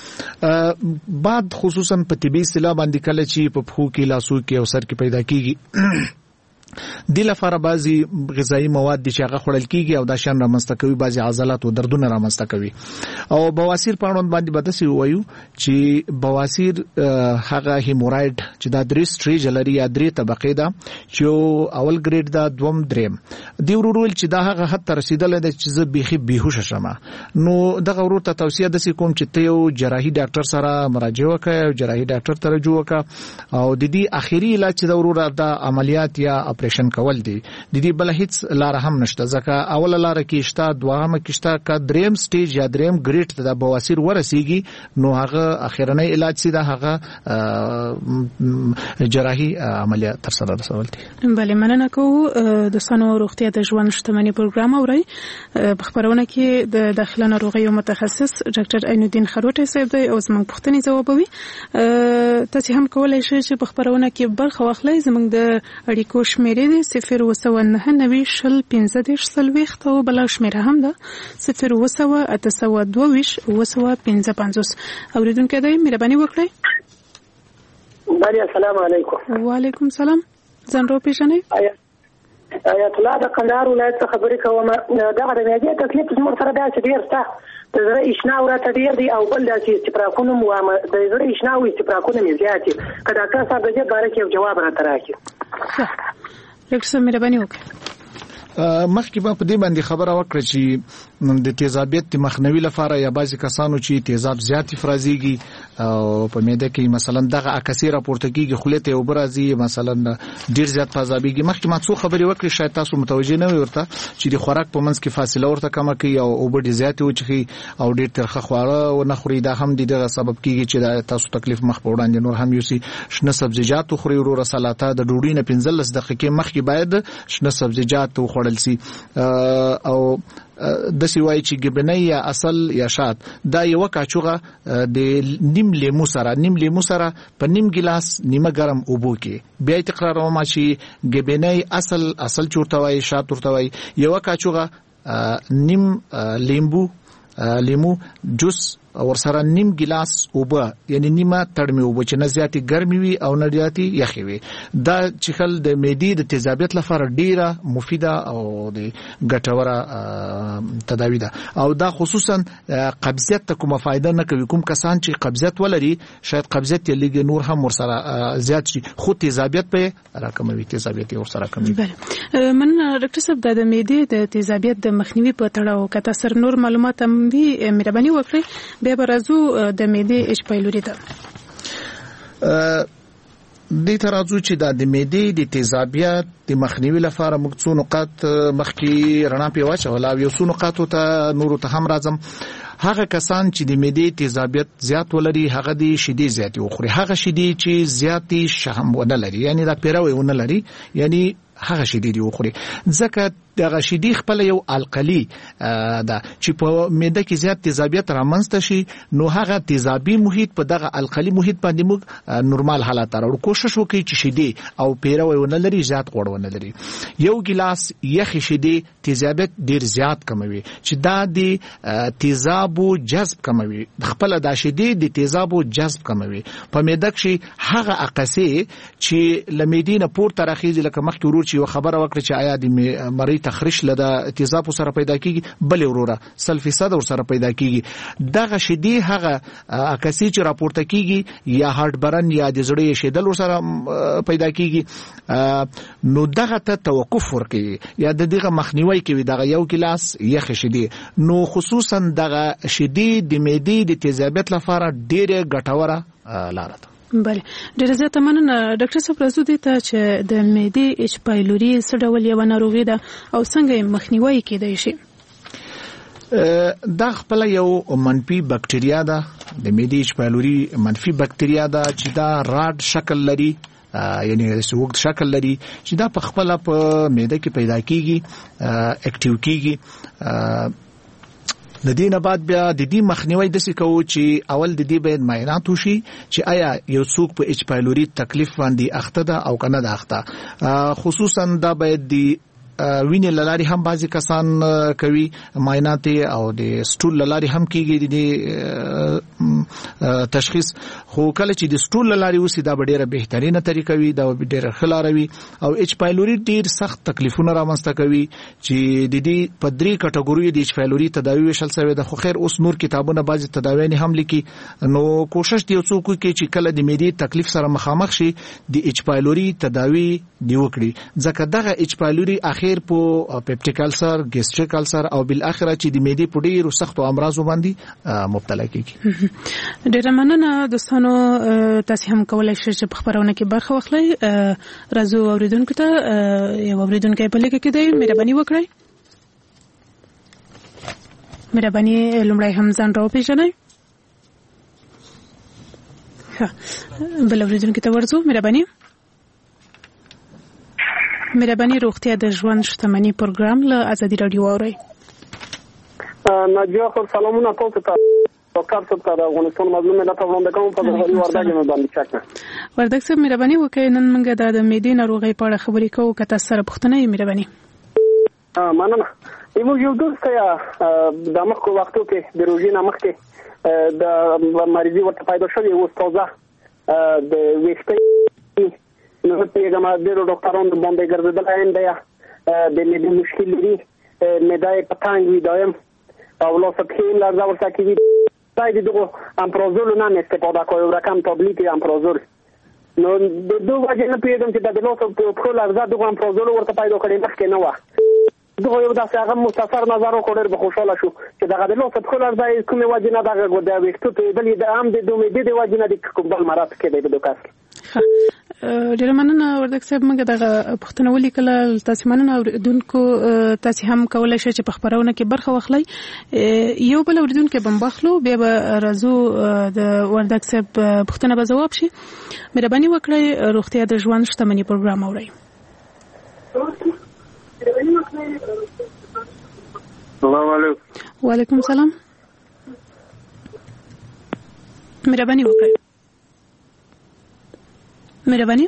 وکړه باد خصوصا په طبي اصطلاح باندې کله چې په خو کې لاسو کې او سر کې پیدا کیږي د لپاره بعضي غذایی مواد چې هغه خورل کیږي او دا شان رامنځته کوي بعضي عضلات او دردونه رامنځته کوي او بواسیر پاړوند باندې بدسي وایو چې بواسیر هغه هیمورایډ چې دا درې سټیج لري یا درې طبقه ده چې اول ګریډ دا دوم دریم دی ورول چې دا هغه حد رسیدل د چې زه بيخي بیهوش شمه نو دغه ورور ته توصیه د کوم چې ته یو جراحي ډاکټر سره مراجعه وکړه جراحي ډاکټر ته رجوع وکړه او د دې اخیری علاج د ورور د عملیات یا اپریشن کول دي د دې بل هیڅ لار هم نشته ځکه اول لار کې شته دوامه کې شته کا دریم سټیج یا دریم ګریډ د بواسیر ورسیږي نو هغه اخیرنۍ علاج سي دا هغه جراحي عملیات تر سره رسول دي بله مننه کوم د سنو روغتیا د ژوند شتمنۍ پروګرام اوري په خبرونه کې د داخله ناروغیو متخصص ډاکټر عین الدین خروټی صاحب دی او زموږ پوښتنې ځوابوي تاسو هم کولای شئ چې په خبرونه کې برخه واخلئ زموږ د اړیکو شمیرې 0199515 او بل شمیره هم ده 01922 اوریدونکو دای مهرباني وکړئ. بله السلام علیکم. وعلیکم السلام. ځان رو پیژنئ؟ آیت الله د قندهار ولایت څخه خبرې کوم. دغه د معدې تکلیف زموږ سره داسې ډېر شته د زړه اشنا ورته ډېر دی او بل داسې استفراقونه مو د زړه اشنا او استفراقونه مې زیات دي که ډاکټر صاحب د دې باره کې یو جواب راته راکړي. ډاکټر صاحب مهرباني وکړئ. مخکې په دې باندې خبره وکړه چې د تیزابیت مخنیوي لپاره یا بعضی کسانو چې تیزاب زیات افرازيږي او په معده کې مثلا دغه عکسي راپورته کیږي خلته او برازي مثلا ډیر زیات تیزابيږي مخکې ما څو خبرې وکړې شاید تاسو متوجه نه ورته چې د خوراک په منځ کې فاصله ورته کم کوي او اوبه زیات وچخي او ډیر ترخه خواړه او نه خوري دا هم دغه سبب کیږي چې تاسو تکلیف مخ په وړاندې نور هم یوسي شنه سبزیجات خوري ورو سلاته د ډوډۍ نه 15 دقیقې مخکې باید شنه سبزیجات خوړل شي او د سیوای چې ګبنۍ یا اصل یا شات دا یو کاچوغه د نیم لیمو سره په نیم ګلاس نیمه ګرم اوبو کې بیا تکرار ومه چې ګبنۍ اصل چورتوي شات چورتوي یو کاچوغه نیم لیمو جوس ورسره نیم ګلاس اوبه یعنی نیمه تړمي اوبه چې نه زیاتې ګرمي وي او نه زیاتې یخي وي دا چخل د معدې د تیزابیت لپاره ډیره مفیده او د ګټوره تداوی ده او دا خصوصا قبضیت ته کومه فائدہ نه کوي کوم کسان چې قبضیت ولري شاید قبضیت یې لږ نور هم ورسره زیات شي خو تیزابیت په راکموي تیزابیت ورسره کموي من ډاکټر صاحب د معدې د تیزابیت د مخنیوي په تړاو کته سر نور معلومات هم وي مهرباني وکړئ به برازو د معدې اچ پایلوري ته د ترازو چې د معدې د تیزابیت د مخنیوي لپاره موږ څو نقاط مخکې رڼا پیواچو او یو څو نقاط ته نور ته هم راځم هغه کسان چې د معدې تیزابیت زیات ولري هغه د شیدې زیات وخوري هغه شیدې چې زیاتې شحم ونه لري یعنی دا پیروي ونه لري یعنی هغه شیدې وخوري ځکه دغه شیدې خپل یو القلي دا چې په معده کې زیات تیزابیت رامنځته شي نو هغه تیزابي محیط په دغه القلي محیط باندې موږ نورمال حالت راوړو کوشش وکړي چې شیدې او پیروي ونه لري زیات غوړ ونه لري یو ګلاس یخ شیدې تیزابیت ډیر زیات کموي چې دا د تیزابو جذب کموي خپل د شیدې د تیزابو جذب کموي په معده کې هغه اقصی چې لمیدې نه پورته راخیږي لکه مخکې ورور چې خبره وکړه چې آیا د مری تخریش لدا تیزاب سره پیدا کیږي بل وروره سلفیساد ور سره پیدا کیږي دغه شیدې هغه اکسی چې راپورته کیږي یا هارت برن یا د زړه شیدل ور سره پیدا کیږي نو دغه ته توقف ورکي یا دغه مخنیوي کوي دغه یو ګلاس یخ شیدې نو خصوصا دغه شیدې د معدې د تیزابیت لپاره ډیره ګټوره لار ده بله ډیره زیاته مننه ډاکټر صاحب راځو دي ته چې د معدې اچ پایلوري څه ډول یو ناروغي ده او څنګه مخنیوي کېدای شي دا خپل یو منفي بکټریا ده د معدې اچ پایلوري منفي بکټریا ده چې دا راډ شکل لري یعنی سوګ شکل لري چې دا په خپل په معده کې پیدا کیږي اکټیو کیږي د دې نه بعد بیا د دې مخنیوي د سکو چې اول د دې باید معاینات وشي چې آیا یو څوک په اچ پایلوري تکلیف باندې اخته ده او کنه ده اخته خصوصا دا باید د وینې لاري هم بعضی کسان کوي معاینات او د سټول لاري هم کیږي د تشخیص خو کله چې د سټول لاري وسی دا ډیره بهترینه طریقه وي دا ډیره خلاروي او اچ پایلوري ډیر سخت تکلیفونه رامنځته کوي چې د دې په درې کټګوري د اچ پایلوري تداوی وشل شوی د خو خیر اوس نور کتابونه بعضی تداوی نه هم لیکي نو کوشش دی څوک کوي چې کله د معدې تکلیف سره مخامخ شي د اچ پایلوري تداوی دی وکړي ځکه دغه اچ پایلوري خیر په پیپټیک السر ګیسټریک السر او بل اخره چې د معدې په ډیرو سختو امراضو باندې مبتلا کیږي ډیره مننه دوستانو تاسو هم کولای شئ چې په خبرونه کې برخه واخلئ راځو اوریدونکو ته یو اوریدونکو په لګه کې دی مهرباني وکړئ مهرباني لومړی هم ځان راو پیژنئ بل اوریدونکو ته ورځو مهرباني روغتیا د ژوند شتمنۍ پروګرام له ازادي رادیو اوري ناجیه خو سلامونه تاسو ته ډاکټر صاحب ته افغانستان مظلوم ملت وړاندې کوم په ځای وردګ مې باندې چاکه وردګ صاحب مهرباني وکړئ نن موږ د معدې ناروغۍ په اړه خبرې کوو که تاسو سره پوښتنه یې مهرباني مننه موږ یو دوست یا د مخکو وختو کې د روزي نه مخکې د مریضي ورته پیدا شوې و استاده د ویښتې نو پیغام د ډاکټرانو باندې ګرځیدل آینده یا د معدې مشکل لري معده پتانګ وي دایم او لا سبخین لازم ورته کیږي باید دغه امپروزول نه استفاده کوي رقم تابلیت امپروزول نو د دوه وجه نه پیډم چې د لوسو په لازم دغه امپروزول ورته پیدا کړي مخکې نه و دغه یو داسې هغه مختصر نظر وکړ به خوشاله شو چې دغه د لوسو په لازم کومه وجه نه دغه د وختو ته بلې د عام د دومې د وجه نه د کوم مراد کې د دوکاس ډیره مننه وردګ صاحب موږ دغه پښتنه ولیکل تاسو مننه اوریدونکو تاسو هم کولای شئ چې په خبرونه کې برخه واخلئ یو بل اوریدونکو بمبخلو بیا به راځو د وردګ صاحب پښتنه به جواب شي مهرباني وکړئ روغتیا د ژوند شتمنۍ پروګرام اورئ السلام علیکم وعلیکم السلام مهرباني وکړئ مهرباني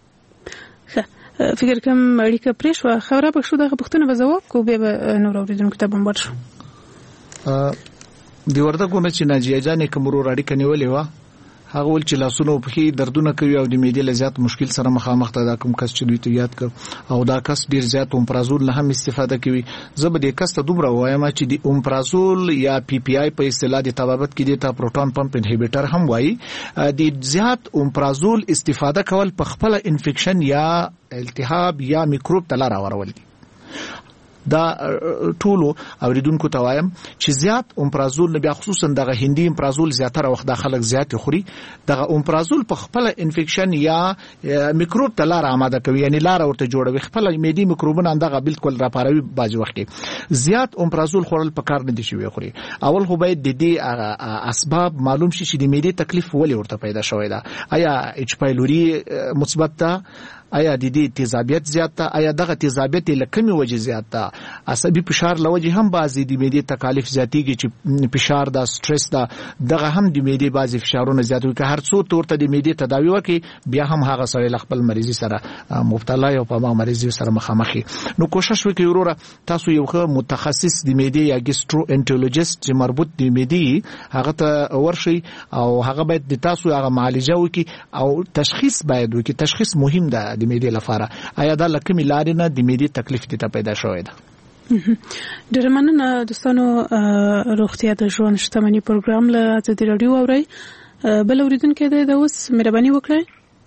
فکر کوم اړیکه پرېښوه خبره به شو دغه پوښتنه به ځواب کو بیا به نور اوریدونکو ته بمبار شو دی وردګونه چې ناجیه جانې کومرو راډي کنيولې وا هغه ول چې لاسونو په کې دردونه کوي او د معدې لزیات مشکل سره مخامخ ده کوم کس چې دوی ته یاد ک او دا کس ډیر زیات اومپرازول نه هم استفاده کوي زبر د کس ته دومره وایم چې د اومپرازول یا پی پی آی په اصطلاح د طبابت کې د پروټون پمپ انهیبیټر هم وایي د زیات اومپرازول استفاده کول په خپل انفیکشن یا التهاب یا میکروب تلار اورول دي دا ټولو اوریدونکو ته وایم چې زیات اومپرازول نه بیا خصوصا دغه هندي اومپرازول زیاتره وخت د خلک زیات خوري دغه اومپرازول په خپل انفیکشن یا میکروب ته لار آماده کوي یعنی لار ورته جوړوي خپل معدي میکروبونه دغه بالکل راپاروي باج وخت زیات اومپرازول خورل په کار نه دي شوی خوري اول خو باید د دې اسباب معلوم شي چې د معدې تکلیف ولې ورته پیدا شوی دا آیا اچ پایلوري مثبت ده آیا د دې تیزابیت زیات ده آیا دغه تیزابیت لکمي وجه زیات ده عصبي فشار لوجه هم بعضی د معدې تکالیف زیاتیږي چې فشار دا سټرس دا دغه هم د معدې بعضی فشارونه زیاتوي که هر څو تورته د معدې تداوی وکي بیا هم هغه سره خپل مریضي سره مبتلا او په مریضي سره مخامخي نو کوشش وکړئ وروره تاسو یو ښه متخصص د معدې یا ګستروانټرولوژیست چې مربوط د معدې هغه ته ورشي او هغه باید د تاسو هغه معالجه وکړي او تشخیص باید وکړي تشخیص مهم ده د معدې لپاره آیا دا لکه ملاري نه د معدې تکلیف ته پیدا شوی ده ډېر مننه دوستانو روغتیا د ژوند شتمنۍ پروګرام له ازادي رادیو اوري بل اوریدونکو د اوس مهرباني وکړئ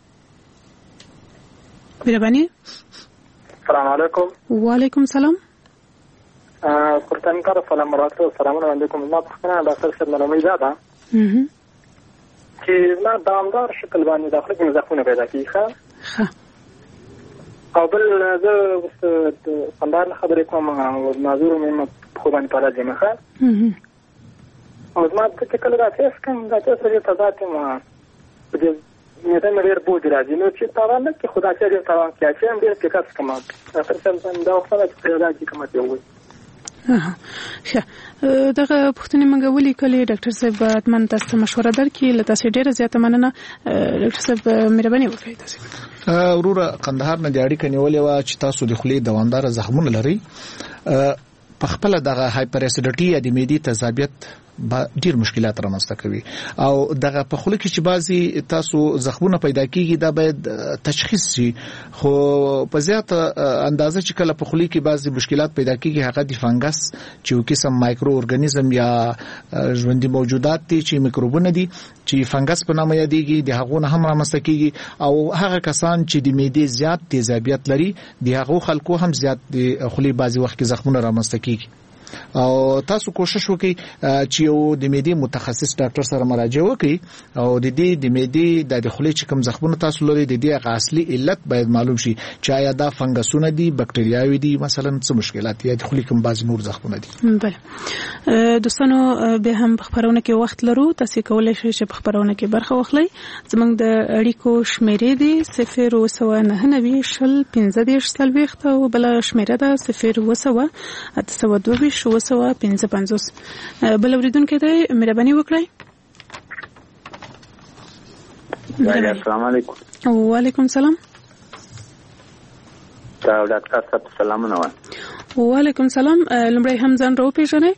مهرباني السلام علیکم وعلیکم السلام قرطان کار سلام علیکم ما پښتنه ډاکټر صاحب نوم یې ده چې ما دامدار شکل باندې داخله کې زخمونه پیدا کیږي او بل زه پندار خبرې کوم او ناظر مې په باندې پاله دي مخه او زما چې کله راځي کوم دا چې سره تضاد ما په دې مې ته مې بوج راځي نو چې تاوان نه کې خدای چې تاوان کې چې هم دې کې کس کما تر څو دا وخت چې راځي کوم ته وي دغه پښتني منګولي کلی ډاکټر صاحب اتمن تاسو مشوره درکې لته سي ډیره زیاته مننه ډاکټر صاحب مهرباني وکړئ تاسو وروره قندهار نه دیاړي کنيولې وا چې تاسو د خولې دوامدار زخمونه لري په خپل دغه هایپر اسیډټي یا د معدې تیزابیت ډیر مشکلات رامنځته کوي او دغه په خوله کې چې بعضي تاسو زخمونه پیدا کیږي دا باید تشخیص شي خو په زیات اندازه چې کله په خوله کې بعضي مشکلات پیدا کیږي هغه د فنګس چې یو قسم مایکرو ارګانیزم یا ژوندۍ موجودات دي چې میکروبونه دي چې فنګس په نامه یادېږي د هغه نه هم رامنځته کیږي او هغه کسان چې د معدې زیات تیزابیت لري د هغه خلکو هم زیات د خولې بعضي وخت کې زخمونه رامنځته کیږي او تاسو کوشش وکړئ چې یو د معدې متخصص ډاکټر سره مراجعه وکړئ او د دې د معدې د خولې چې کوم زخمونه تاسو لري د دې اصلي علت باید معلوم شي چې آیا دا فنګسونه دي بکټریاوي دي مثلا څه مشکلات یا د خولې کوم بعض نور زخمونه دي بله دوستانو به هم خبرونه کې وخت لرو تاسو کولای شئ چې خبرونه کې برخه واخلئ زموږ د اړیکو شمیرې دي 09015 او بل شمیره ده 0 255 بل اوریدونکو ته مهرباني وکړئ السلام علیکم وعلیکم السلام ډاکټر صاحب سلامونه وعلیکم السلام لمړی هم ځان راو پیژنئ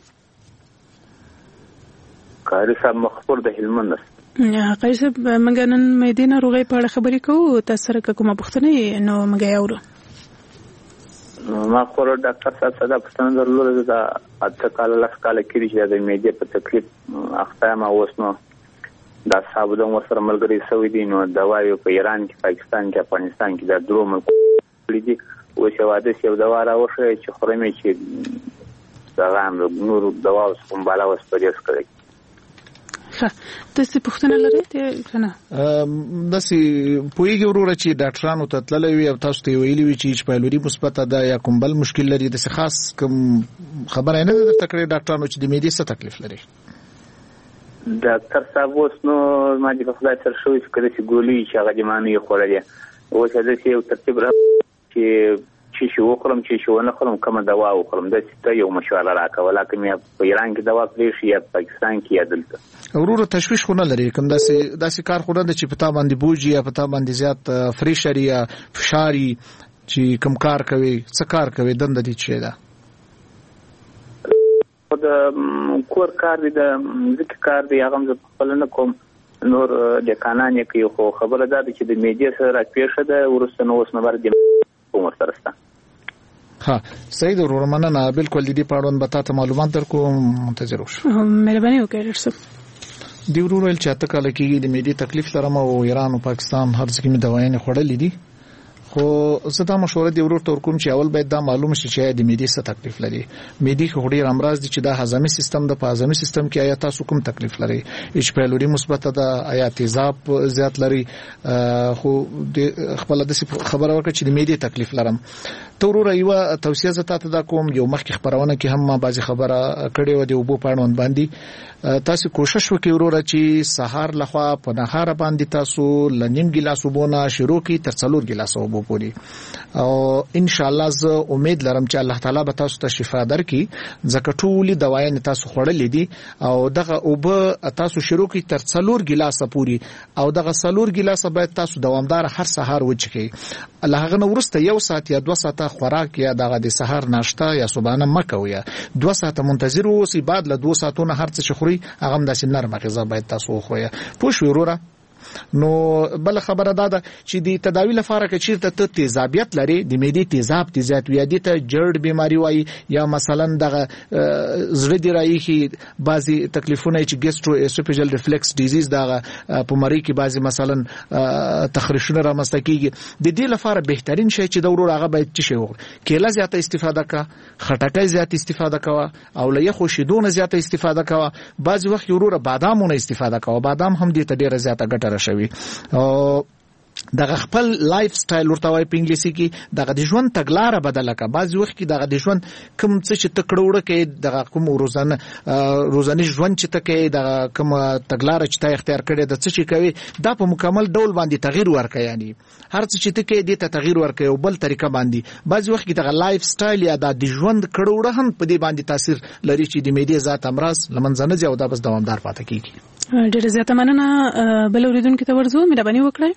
قاری صاحب مخبر د هلمند قاری صاحب موږ نن مېدینه روغې په اړه خبرې کوو تاسو سره کومه پوښتنه نو موږ یې اورو ما خور ډاکټر صاحب صدا پښتنه درلوده دا اته کال لاس کال کې چې د میډیا په تکلیف اخته ما وسنو دا صاحب د مو سره ملګری سوي دي نو دوايو په ایران کې پاکستان کې افغانستان کې دا درو ملک لیدي او چې واده شي دوا راوښه چې خورمې چې دا غام نور دوا اوس کوم بالا وس پریس کړی تاسو پوښتنه لرئ کنه داسې پویږي وروره چې ډاکټرانو ته تللی وي او تاسو ته ویلي وي چې پایلوري مثبت ده یا کوم بل مشکل لري د خاص کوم خبره نه درته کړې ډاکټرانو چې د معدې څه تکلیف لري ډاکټر صاحب اوس نو ما دې په خدای سره شوې چې کله چې ګولۍ چې هغه د معنی خوړلې او چې دا یو ترتیب را چې شو وخورم چې شو نه خورم کومه دوا وخورم د څه یو مشوره راکوه لکه مې په ایران کې دوا پریشي یا پاکستان کې یا دلته وروره تشویش خو نه لري کوم داسې کار خو نه چې پتا باندې بوجي یا پتا باندې زیات فریشر یا فشاری چې کوم کار کوي څه کار کوي دند دي چې دا خو د کور کار دی د ځکه کار دی هغه زه خپل نه کوم نور د قانون کې خو خبره ده چې د میډیا سره راپېښه ده ورسته نو اوس نه باندې کوم سرسته ها سید ورمنه بالکل دې پاړون به تاسو معلومات درکوم منتظر اوسئ مهرباني وکړئ سر دی ورول چې اته کال کېږي د میډیا تکلیف لرم او ایران او پاکستان هر ځکه می دوايانې خړلې دي خو زه دا مشوره دی ورور تور کوم چې اول باید دا معلوم شي چې د میډیا څه تکلیف لري میډیا خو ډیر امراض دي چې د هضمي سیستم د هضمي سیستم کې آیا تاسو کوم تکلیف لري اچ پیلوري مثبت ده آیا تیزاب زیات لري خو خپل د خبره ورکړه چې د میډیا تکلیف لرم تورور ایو توصیه زه تاسو دا کوم یو مخکې خبرونه کې هم ما بعضی خبره کړې و دی وبو پاڼون باندې تاسو کوشش وکړئ ورور چې سحر لخوا په نهار باندې تاسو لنیم ګلاس وبونه شروع کی تر 4 ګلاس وبو پوری او ان شاء الله زه امید لرم چې الله تعالی به تاسو ته شفا درکړي ځکه ټول دوايان تاسو خورلې دي او دغه اوب تاسو شروع کی تر 4 ګلاس پوری او دغه 4 ګلاس باید تاسو دوامدار هر سحر وچکي الله غنه ورسته 1 ساعت یا 2 ساعت خوراک یا دغه د سحر ناشته یا صبحانه مکویا 2 ساعت منتظر اوسئ بعد له 2 ساعتونو هر څه خوري هغه د نرمه غذا باید تاسو خویا پوښ وروره نو بل خبره ده چې د تداوی لپاره کې چیرته تیزابیت لري د معدې تیزاب تیزات وي د ته جړ بیماری وای یا مثلا دغه زړه دی رايخي بعضي تکلیفونه چې ګیسټرو اسوفیجل ریفلکس ډیزیز دغه په مری کې بعضي مثلا تخریشونه رامنځته کیږي د دې لپاره بهترین شی چې د ورور هغه باید چې شی وکړي کېله زیاته استفاده کا خټکای زیاته استفاده کا او له یخو شیدونه زیاته استفاده کا بعضي وخت ورور بادامونه استفاده کا بادام هم دې ته ډیره زیاته ګټه شوی او دغه خپل لایف سټایل ورته وای په انګلیسي کې دغه د ژوند تګلارې بدله کا بعض وخت کې دغه د ژوند کوم څه چې تکړوړه کې دغه کوم روزانه ژوند چې تکې دغه کوم تګلارې چې تا اختیار کړې د څه چې کوي دا په مکمل ډول باندې تغییر ورکړي یعنی هر څه چې تکې د ته تغییر ورکړي او بل طریقه باندې بعض وخت کې دغه لایف سټایل یا د ژوند کړوړه هم په دې باندې تاثیر لري چې د میډیا ذات امراض لمنځنه ځي او دا بس دوامدار پاتې کیږي ډېر زیاته مننه بل اوریدونکو ته ورزو مهرباني وکړئ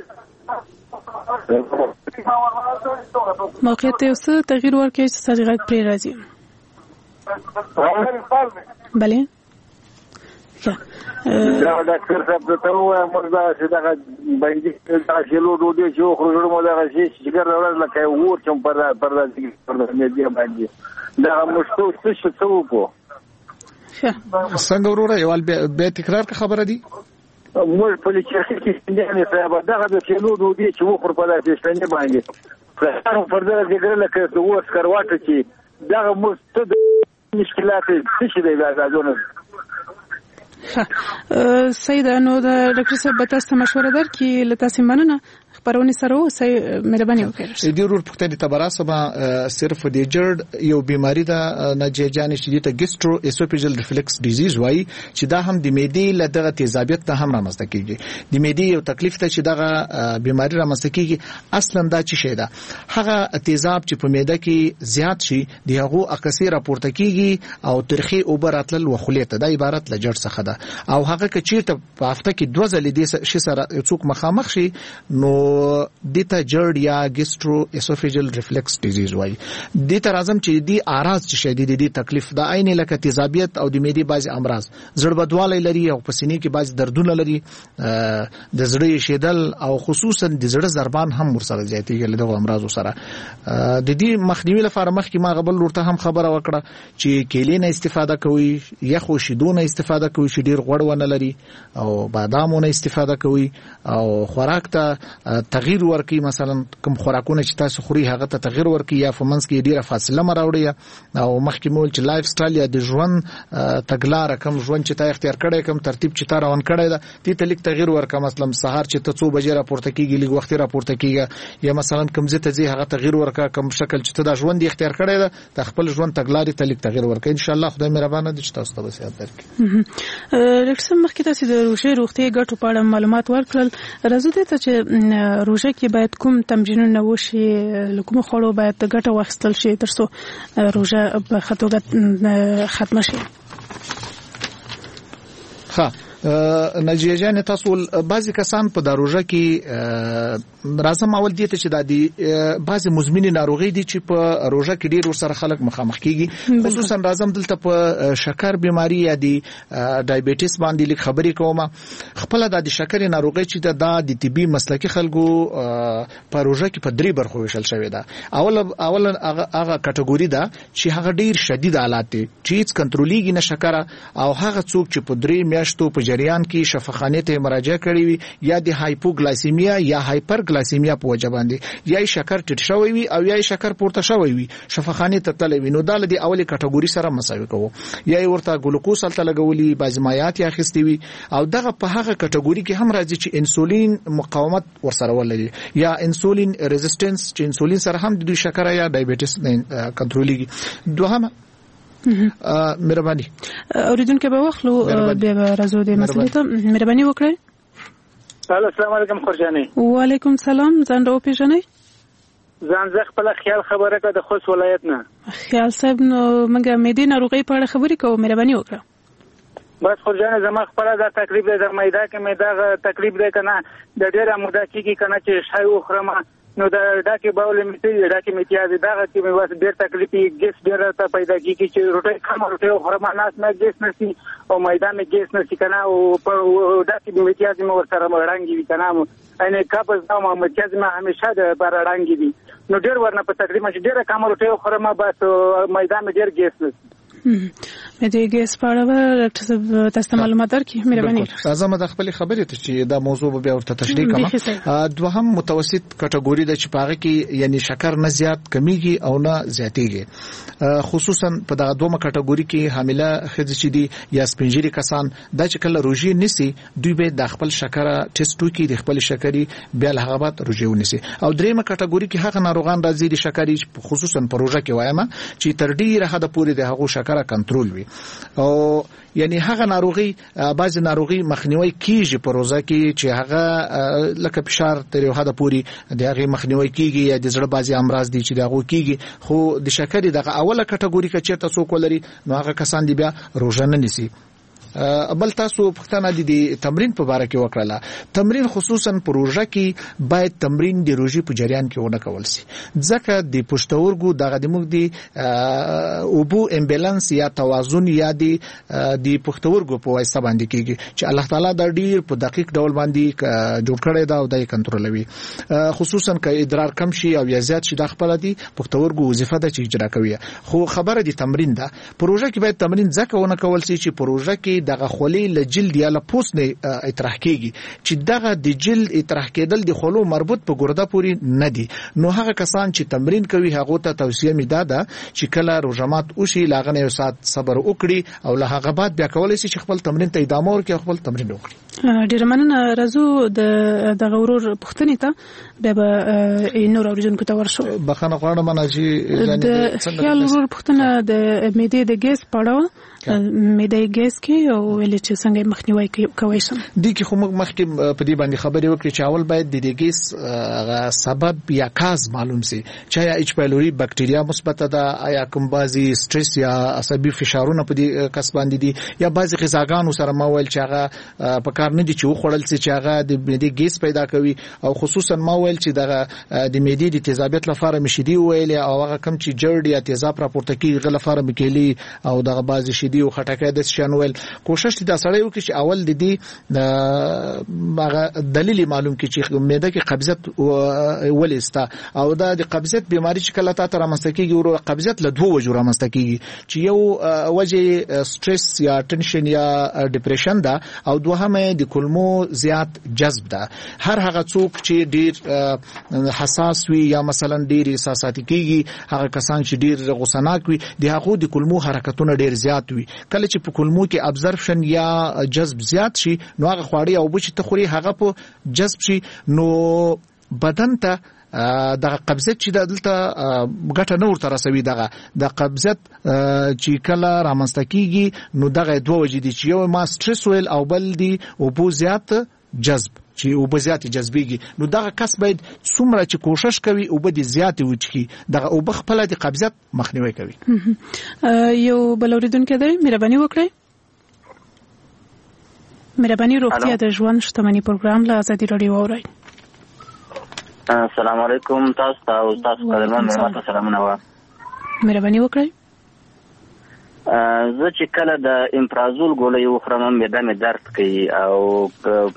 موقعیت ته اوس تغییر ورکړئ چې ستاسو غږ پرې راځي بله دا ډاکټر صاحب ته وایم مردا چې دا باندې دا شلو ډوډۍ چې خو جوړ مو دا شي چې ګرځول لکه ور چم پر میډیا باندې دا مشکو څه څه وکړو څنګه وروره یو به تکرار کا خبره دي موږ په لچې کې څنګه صاحب دغه د شلو ډوډۍ چې وخور په داسې څنګه باندې خو پر دغه ذکر لکه د وس کرواټه چې دغه مست مشکلات څه دي راځونه سید نو د ډاکټر صاحب تاسو مشوره درکې لته سیمانه خبرونه سره اوسئ مهرباني وکړئ د ضرور پختې تبراسبه صرف د جړ یو بیماری ده ناجیجانې چې د ګیسټرو اسوفیجل ریفلکس ډیزیز وایي چې دا هم د معدې له دغه تیزابیت ته هم رامنځته کیږي د معدې یو تکلیف ته چې دغه بیماری رامنځته کیږي اصلا دا چې شی ده هغه تیزاب چې په معده کې زیات شي د هغه عکسي راپورته کیږي او ترخی اوبراتل وخلیته دا عبارت له جړ څخه ده او هغه کې چیرته په هفته کې 2 ځلې د شي سره څوک مخامخ شي نو دته جړ یا ګیسټرو اسوفیجل ریفلکس ډیزیز وایي دته راځم چې دی اعراض چې شدید دي تکلیف د عین لکه تیزابیت او د معدې بعض امراض زړه بدوالی لري او پسینې کې بعض دردونه لري د زړه شیدل او خصوصا د زړه ضربان هم ورسره زیاتېږي له امراض سره د دې مخنیوي لپاره مخکې ما غبل ورته هم خبره وکړه چې کېلې نه استفاده کوي یا خو شیدونه استفاده کوي چې ډیر غوړ ونه لري او بادامونه استفاده کوي او خوراک ته تغییر ورکړي مثلا کوم خوراکونه چې تاسو خوري هغه ته تغییر ورکړي یا فمنس کې ډیره فاصله مراوړي او مخکې مول چې لایف سټایل یا د ژوند تګلارې کوم ژوند چې تا اختیار کړی کوم ترتیب چې تا روان کړی دا دې ته لیک تغییر ورکړه مثلا سحر چې ته 2 بجې راپورته کیږي لیک وخت راپورته کیږي یا مثلا کوم ځای ته ځي هغه تغییر ورکړه کوم شکل چې ته دا ژوند اختیار کړی دا د خپل ژوند تګلارې ته لیک تغییر ورکړه ان شاء الله خدای مهربانه دي چې تاسو ته وسیات درکړي ډاکټر مخکې تاسو د روژې روغتي ګټو په اړه معلومات ورکړل راځو ته چې روژه کې باید کوم تمرینونه وشي لکه خورو باید ګټه واخیستل شي ترڅو روژه په خطوګه ختم شي ها نجیه جان تاسو بعضی کسان په دروژه کې راځم اول دي ته چې د بعضی مزمنې ناروغي دي چې په روژه کې ډیر سره خلک مخامخ کیږي خصوصا راځم دلته په شکر بیماری یا د ډایبټیس باندې لیک خبرې کوم خپل د شکر ناروغي چې د طبي مسلکي خلکو په روژه کې په درې برخو ویشل شوی ده. اول هغه کټګوري ده چې هغه ډیر شدید حالات دي چې هیڅ کنټرولېږي نه شکر او هغه څوک چې په 3 میاشتو په جریان کې شفاخانه ته مراجعه کړې وي یا د هایپوګلایسیمیا یا هایپرګلایسیمیا په وجه باندې یا شکر ټیټ شوی وي او یا شکر پورته شوی وي شفاخانه ته تللی وي نو دا د اولی کټګوري سره مساوي کوو یا ورته ګلوکوز هلته لګولي بازمایات یا خستي وي او دغه په هغه کټګوري کې هم راځي چې انسولین مقاومت ورسره ولري یا انسولین ریزिस्टेंस چې انسولین سره هم د شکر یا ډایبټیس کنټرولېږي. دوهمه مهرباني اوریدونکو به واخلو بیا راځو د مسلې ته مهرباني وکړئ. السلام علیکم خورجاني. وعلیکم سلام. ځان راو پیژنئ؟ ځان زه خپل خیال خبره کا د خوست ولایت نه. خیال صاحب نو موږ مېدی ناروغي په اړه خبرې کوو مهرباني وکړه. بس خورجاني زما خپل دا تقریبا د میدا کې مې دا تقریبا ده کنه د ډیره موده کې کنه چې شای وخرم نو دا ډاکې باول میته ډاکې میتیاز دا چې مې واس ډیر تکلیفي ګیس ډیر ته پیدا کیږي چې روټي کم روټي خرم ناس نه ګیس نشي او میدان کې ګیس نشي کنه او په ډاکې میتیاز مې ورسره مړانګي وي کنه انه قبض دا میتیاز مې همیشه د بارانګي دي نو ډیر ورنه په تقریبا چې ډیر کم روټي خرم بس میدان ډیر ګیس نشي. مې د ګیس په اړه ډاکټر تاسو معلومات درکې مهرباني. راځم د خپل خبرې ته چې دا موضوع به بیا ورته تشریح کوم. دوهم متوسط کټګوري د چې پاغه کې یعنی شکر نه زیات کمیږي او نه زیاتېږي خصوصا په دغه دومره کټګوري کې حامله ښځې چې دي یا سپینجيري کسان دا چې کله روژې نسی دوی به د خپل شکر ټیسټ وکړي د خپل شکرې بیا له هغه بعد روژې ونیسي. او دریمه کټګوري کې هغه ناروغان راځي د شکرې خصوصا په روژه کې وایم چې تر ډیره حد پورې د هغه شکر کنټرول وي او یعنی هغه ناروغي بعض ناروغي مخنیوي کیږي په روزه کې چې هغه لکه فشار تر یو حد پورې د هغه مخنیوي کیږي یا د زړه بعضي امراض دي چې دغه کیږي خو د شکر دغه اوله کټګوري کې چې تاسو کولري نو هغه کسان دي بیا روزه نه نیسي. بل تاسو پښتنه دي تمرین په اړه کې وکړه. تمرین خصوصا په روژه کې باید تمرین د روژې په جریان کې ونه کول شي ځکه د پښتورګو دغه د موږ دی اوبو امبالانس یا توازن یا د پښتورګو په واسطه باندې کېږي چې الله تعالی د ډیر په دقیق ډول باندې جوړ کړی دا او د کنټرولوي خصوصا ک ادرار کم شي او یا زیات شي د خپل دي پښتورګو وظیفه ده چې اجرا کوي خو خبره دي تمرین ده. په روژه کې باید تمرین ځکه ونه کول شي چې په روژه کې دغه خولې له جلد یا له پوست نه اطراح کیږي چې دغه د جلد اطراح کېدل د خولو مربوط په ګرده پورې نه دي. نو هغه کسان چې تمرین کوي هغه ته توصیه می ده چې کله روزمات وشي لاغنه یو ساعت صبر وکړي او له هغه بعد بیا کولای شي چې خپل تمرین ته ادامه ورکړي خپل تمرین وکړي. ډیر مننه. راځو د غورور پښتنې ته به نور اوریدونکو ته ورشو. بخښنه غواړم چې د خیال ورور پښتنه د معدې د ګیس په اړه معدې ګیس کې او ولې چې څنګه مخنیوي کوي شم دي کې خو موږ مخکې په دې باندې خبرې وکړې چې اول باید د ګیس سبب یا کاز معلوم سي چې یا اچ پایلوري بکټریا مثبت ده یا کوم بازي سټرس یا عصبي فشارونه په دې کس باندې دي یا بازي غذاګانو سره ماول چې هغه په کار نه دي چې وخوړل سي چې هغه د معدې ګیس پیدا کوي او خصوصا ماول چې دغه د معدې د تیزابیت لپاره مشدي ویل او هغه کم چې جړ یا تیزاب راپورته کیږي غل لپاره مکیلي او دغه بازي شدي او خټکای د شانویل کوشش دي دا سړی وکړي چې اول د دې هغه دلیل معلوم کړي چې معده کې قبضیت ولستا او دا د قبضیت بیماری چې کله تا تر مستکیږي او قبضیت له دوه وجو را مستکیږي چې یو وجه سټرس یا ټنشن یا ډیپریشن ده او دوهمه د کولمو زیات جذب ده. هر هغه څوک چې ډیر حساس وي یا مثلا ډیر احساساتي کیږي هغه کسان چې ډیر غوسناک وي د هغه د کولمو حرکتونه ډیر زیات وي کله چې په کولمو کې ابزرپشن یا جذب زیات شي نو هغه خواړې او بچ ته خوري هغه په جذب شي نو بدن ته د قبضیت چې دلته ګټه نه ورته رسوي د قبضیت چې کله رامنځته کیږي نو دغه دوه وجې دي چې یو ما سټرس ویل او بل دی او بو زیات جذب چې او بزیات جذبېږي نو دغه کس باید څومره چې کوشش کوي او به زیات وچخي دغه او بخپله د قبضیت مخنیوي کوي. یو بل اوریدونکو دی مهرباني وکړئ. مهرباني روغتیا د ژوند شتمني پروګرام له ازادي رادیو اورئ. السلام علیکم. تاسو ته او تاسو قدرمن مېلمانو سلامونه وایم. مهرباني وکړئ. زه چې کله د امپرازول ګولۍ وخورم معده مې درد کوي او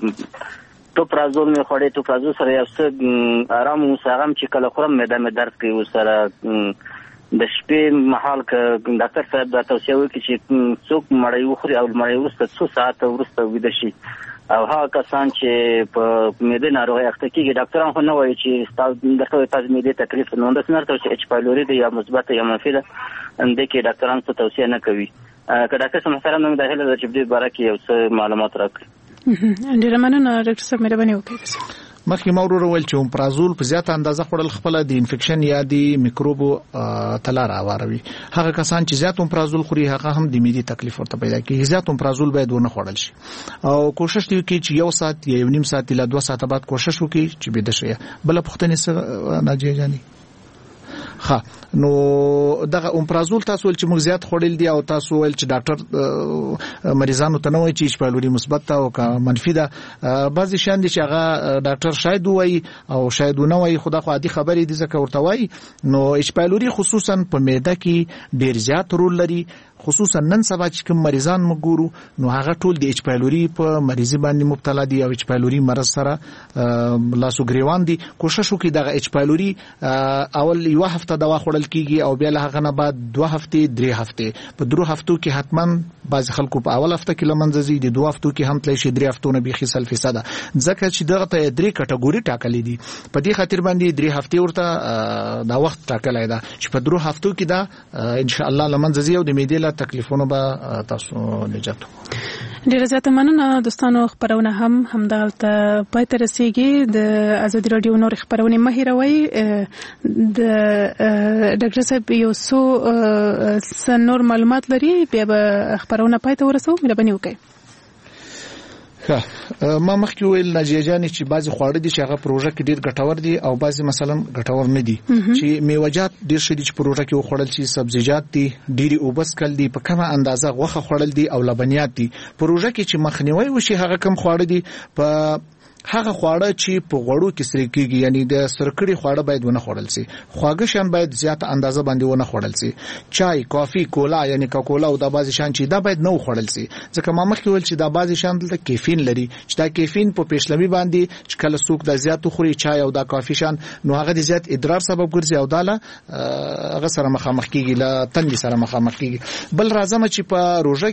توپرازول مې خوړې توپرازول سره یو څه آرام وساغم چې کله خورم معده مې درد کوي ورسره د شپې مهال که ډاکټر صاحب دا توصیه وکړي چې څوک مړۍ وخوري او مړۍ وروسته څو ساعته وروسته ویده شي او هغه کسان چې په معدې ناروغۍ اخته کېږي ډاکټران خو نه وایي چې درته وایي تاسو معدې تکلیف نو همداسې نه درته وایي چې اچ پایلوري ده یا مثبته یا منفي ده همدې کې ډاکټران څه توصیه نه کوي. که ډاکټر صاحب محترم نو مې دا هیله ده چې په دې باره کې یو څه معلومات راکړي. ډېره مننه ډاکټر صاحب مهرباني وکړئ. مخکې ما وروول چې اومپرازول په زیاته اندازه خوړل خپل د انفیکشن یا د میکروبو تلار اواروي. هغه کسان چې زیات اومپرازول خوري هغه هم د معدې تکلیف ورته پیدا کوي. زیات اومپرازول باید ونه خوړل شي او کوشش وکړي چې یو ساعت یا یو نیم ساعت لا 2 ساعته بعد کوشش وکړي چې بيد شي. بل پختنې ناجیه جاني نو دغه اومپرازول تاسو ول چې موږ زیات خوړل دي او تاسو ول چې ډاکټر مریضانو ته نه وایي چې پایلوري مثبت او کا منفي ده. بعضی شان دي چې هغه ډاکټر شاید وایي او شاید نه وایي. خدا خو عادي خبرې دي ځکه ورته وایي. نو پایلوري خصوصا په معده کې ډیر زیات رول لري. خصوصا نن سبا چې کوم مریضان مګورو نو هغه ټول د اچ پایلوري په مریضي باندې مبتلا دي او اچ پایلوري مرض سره لاسو گریوان دي. کوشش وکړي دغه اچ پایلوري اول یو هفته دوا خوړل کیږي او بیا له هغه نه بعد 2 هفته 3 هفته په 2 هفتو کې حتما بعض خلکو په اول هفته کې لمنځي دي 2 هفتو کې هم تللی شي 3 هفتو نه بيخي 100% ځکه چې دغه ته 3 کټګوري ټاکلې دي. په دې خاطر باندې 3 هفته ورته دا وخت ټاکلای دا چې په 2 هفتو کې دا ان شاء الله لمنځي او د میډیا تکلیفونه به تاسو نجات. ډیره زیاته مننه دوستانو. خبرونه هم همدلته پای ته رسیږي. د ازادي رادیو نور خبرونه مه هیروئ. د ډاکټر صاحب یو څو نور معلومات لري بیا به خبرونه پای ته ورسو. مهرباني وکړئ. ما مخکې ویل ناجیه جانې چې بعضی خواړه دي چې هغه پروژه کې ډیر ګټور دي او بعضی مثلا ګټور نه دي. چې میوه‌جات ډیر شي چې پروژه کې وخوړل شي، سبزیجات دي ډیری اوبس کل دي، په کومه اندازه غوښه خوړل دي او لبنیات دي. پروژه کې چې مخنیوي وشي هغه کم خواړه دي. په هغه خواړه چې په غوړو کې سره کېږي یعنی د سرکړي خواړه باید ونه خوړل شي. خواږه شان باید زیات اندازه باندې ونه خوړل شي. چای، کافي، کولا یعنی کوکولا او د بازي شان چې دا باید نه خوړل شي. ځکه ما مخکې ویل چې د بازي شان دلته کیفین لري چې دا کیفین په پېشلمي باندې چې کله څوک د زیات خوري چای او د کافي شان نو هغه د زیات ادرار سبب ګرځي او داله هغه سره مخامخ کېږي له تندې سره مخامخ کېږي. بل راځم چې په روژه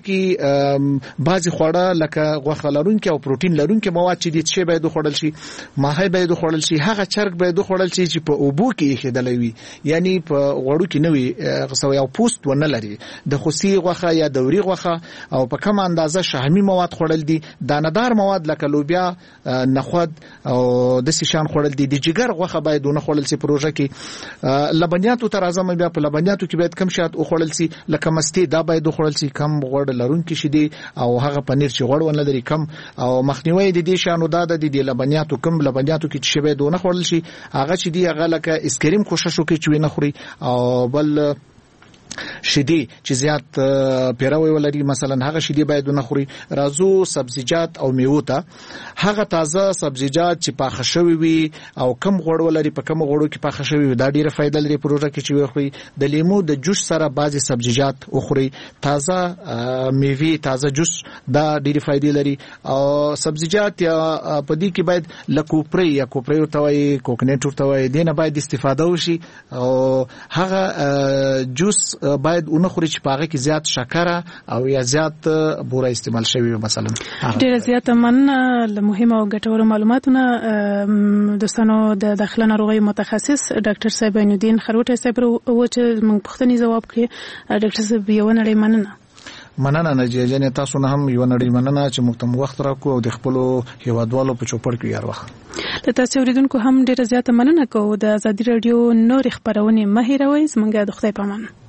کې بازي خواړه لکه غوښه لرونکي او پروتین لرونکي مواد چې دي چې باید خوړل شي. ماهی باید خوړل شي. هغه چرګ باید خوړل شي چې په اوبو کې خېدلې وي یعنی په غوړو کې نه وي غسوي او پوست ونه لري. د خوسي غوښه یا دوري غوښه او په کوم اندازه شحمي مواد خوړل دي. دانه‌دار مواد لکه لوبیا، نخود او د سیشان خوړل دي. د جګر غوښه باید ونه خوړل شي. پروژه کې لبنیاتو تر اعظم بیا په لبنیاتو کې باید کم شات خوړل شي لکه مستې دا باید خوړل شي. کم غوړ لرونکي شي دي او هغه پنیر چې غوړ ونه لري کم او مخنیوي د دې شانو دا د لبنیاتو کم لبنیاتو کې چې باید ونه خوړل شي. هغه چې دی هغه لکه اسکریم کوشش وکړي چې نه خوري او بل شیدې چې زیات پیروي ولري مثلا هغه شیدې باید نه خوري. راځو سبزیجات او میوه ته. هغه تازه سبزیجات چې پاخه شوی وي او کم غوړ ولري په کم غوړو کې پاخه شوی وي دا ډیره فائدہ لري. پروژه کې چې وخوري د لیمو د جوس سره بعضي سبزیجات وخوري. تازه میوه تازه جوس دا ډیره فائدې لري او سبزیجات یا په دې کې باید لکوپری یا کوپری ورته وایي کوکنټ ورته وایي دینه باید استفاده وشي او هغه جوس باید اون خوري چې پاغه کې زیات شکر او یا زیات بوره استعمال شوی مثلا. ډیر زیات له مهمه او ګټورو معلوماتونه دوستانو د داخله ناروغي متخصص ډاکټر صاحب عینالدین خروټی صاحب و چې موږ پوښتنې جواب کړي. ډاکټر صاحب یو نړۍ مننه ناجیه جان. تاسو نه هم یو نړۍ مننه چې موږ ته وخت راکو او د خپل هیوادوالو په چوپړ کې یار وخت. تاسو اوریدونکو هم ډیر زیات مننه کوو. د ازادي رادیو نور خبرونه مه هیروئ. زموږ د خدای پامان.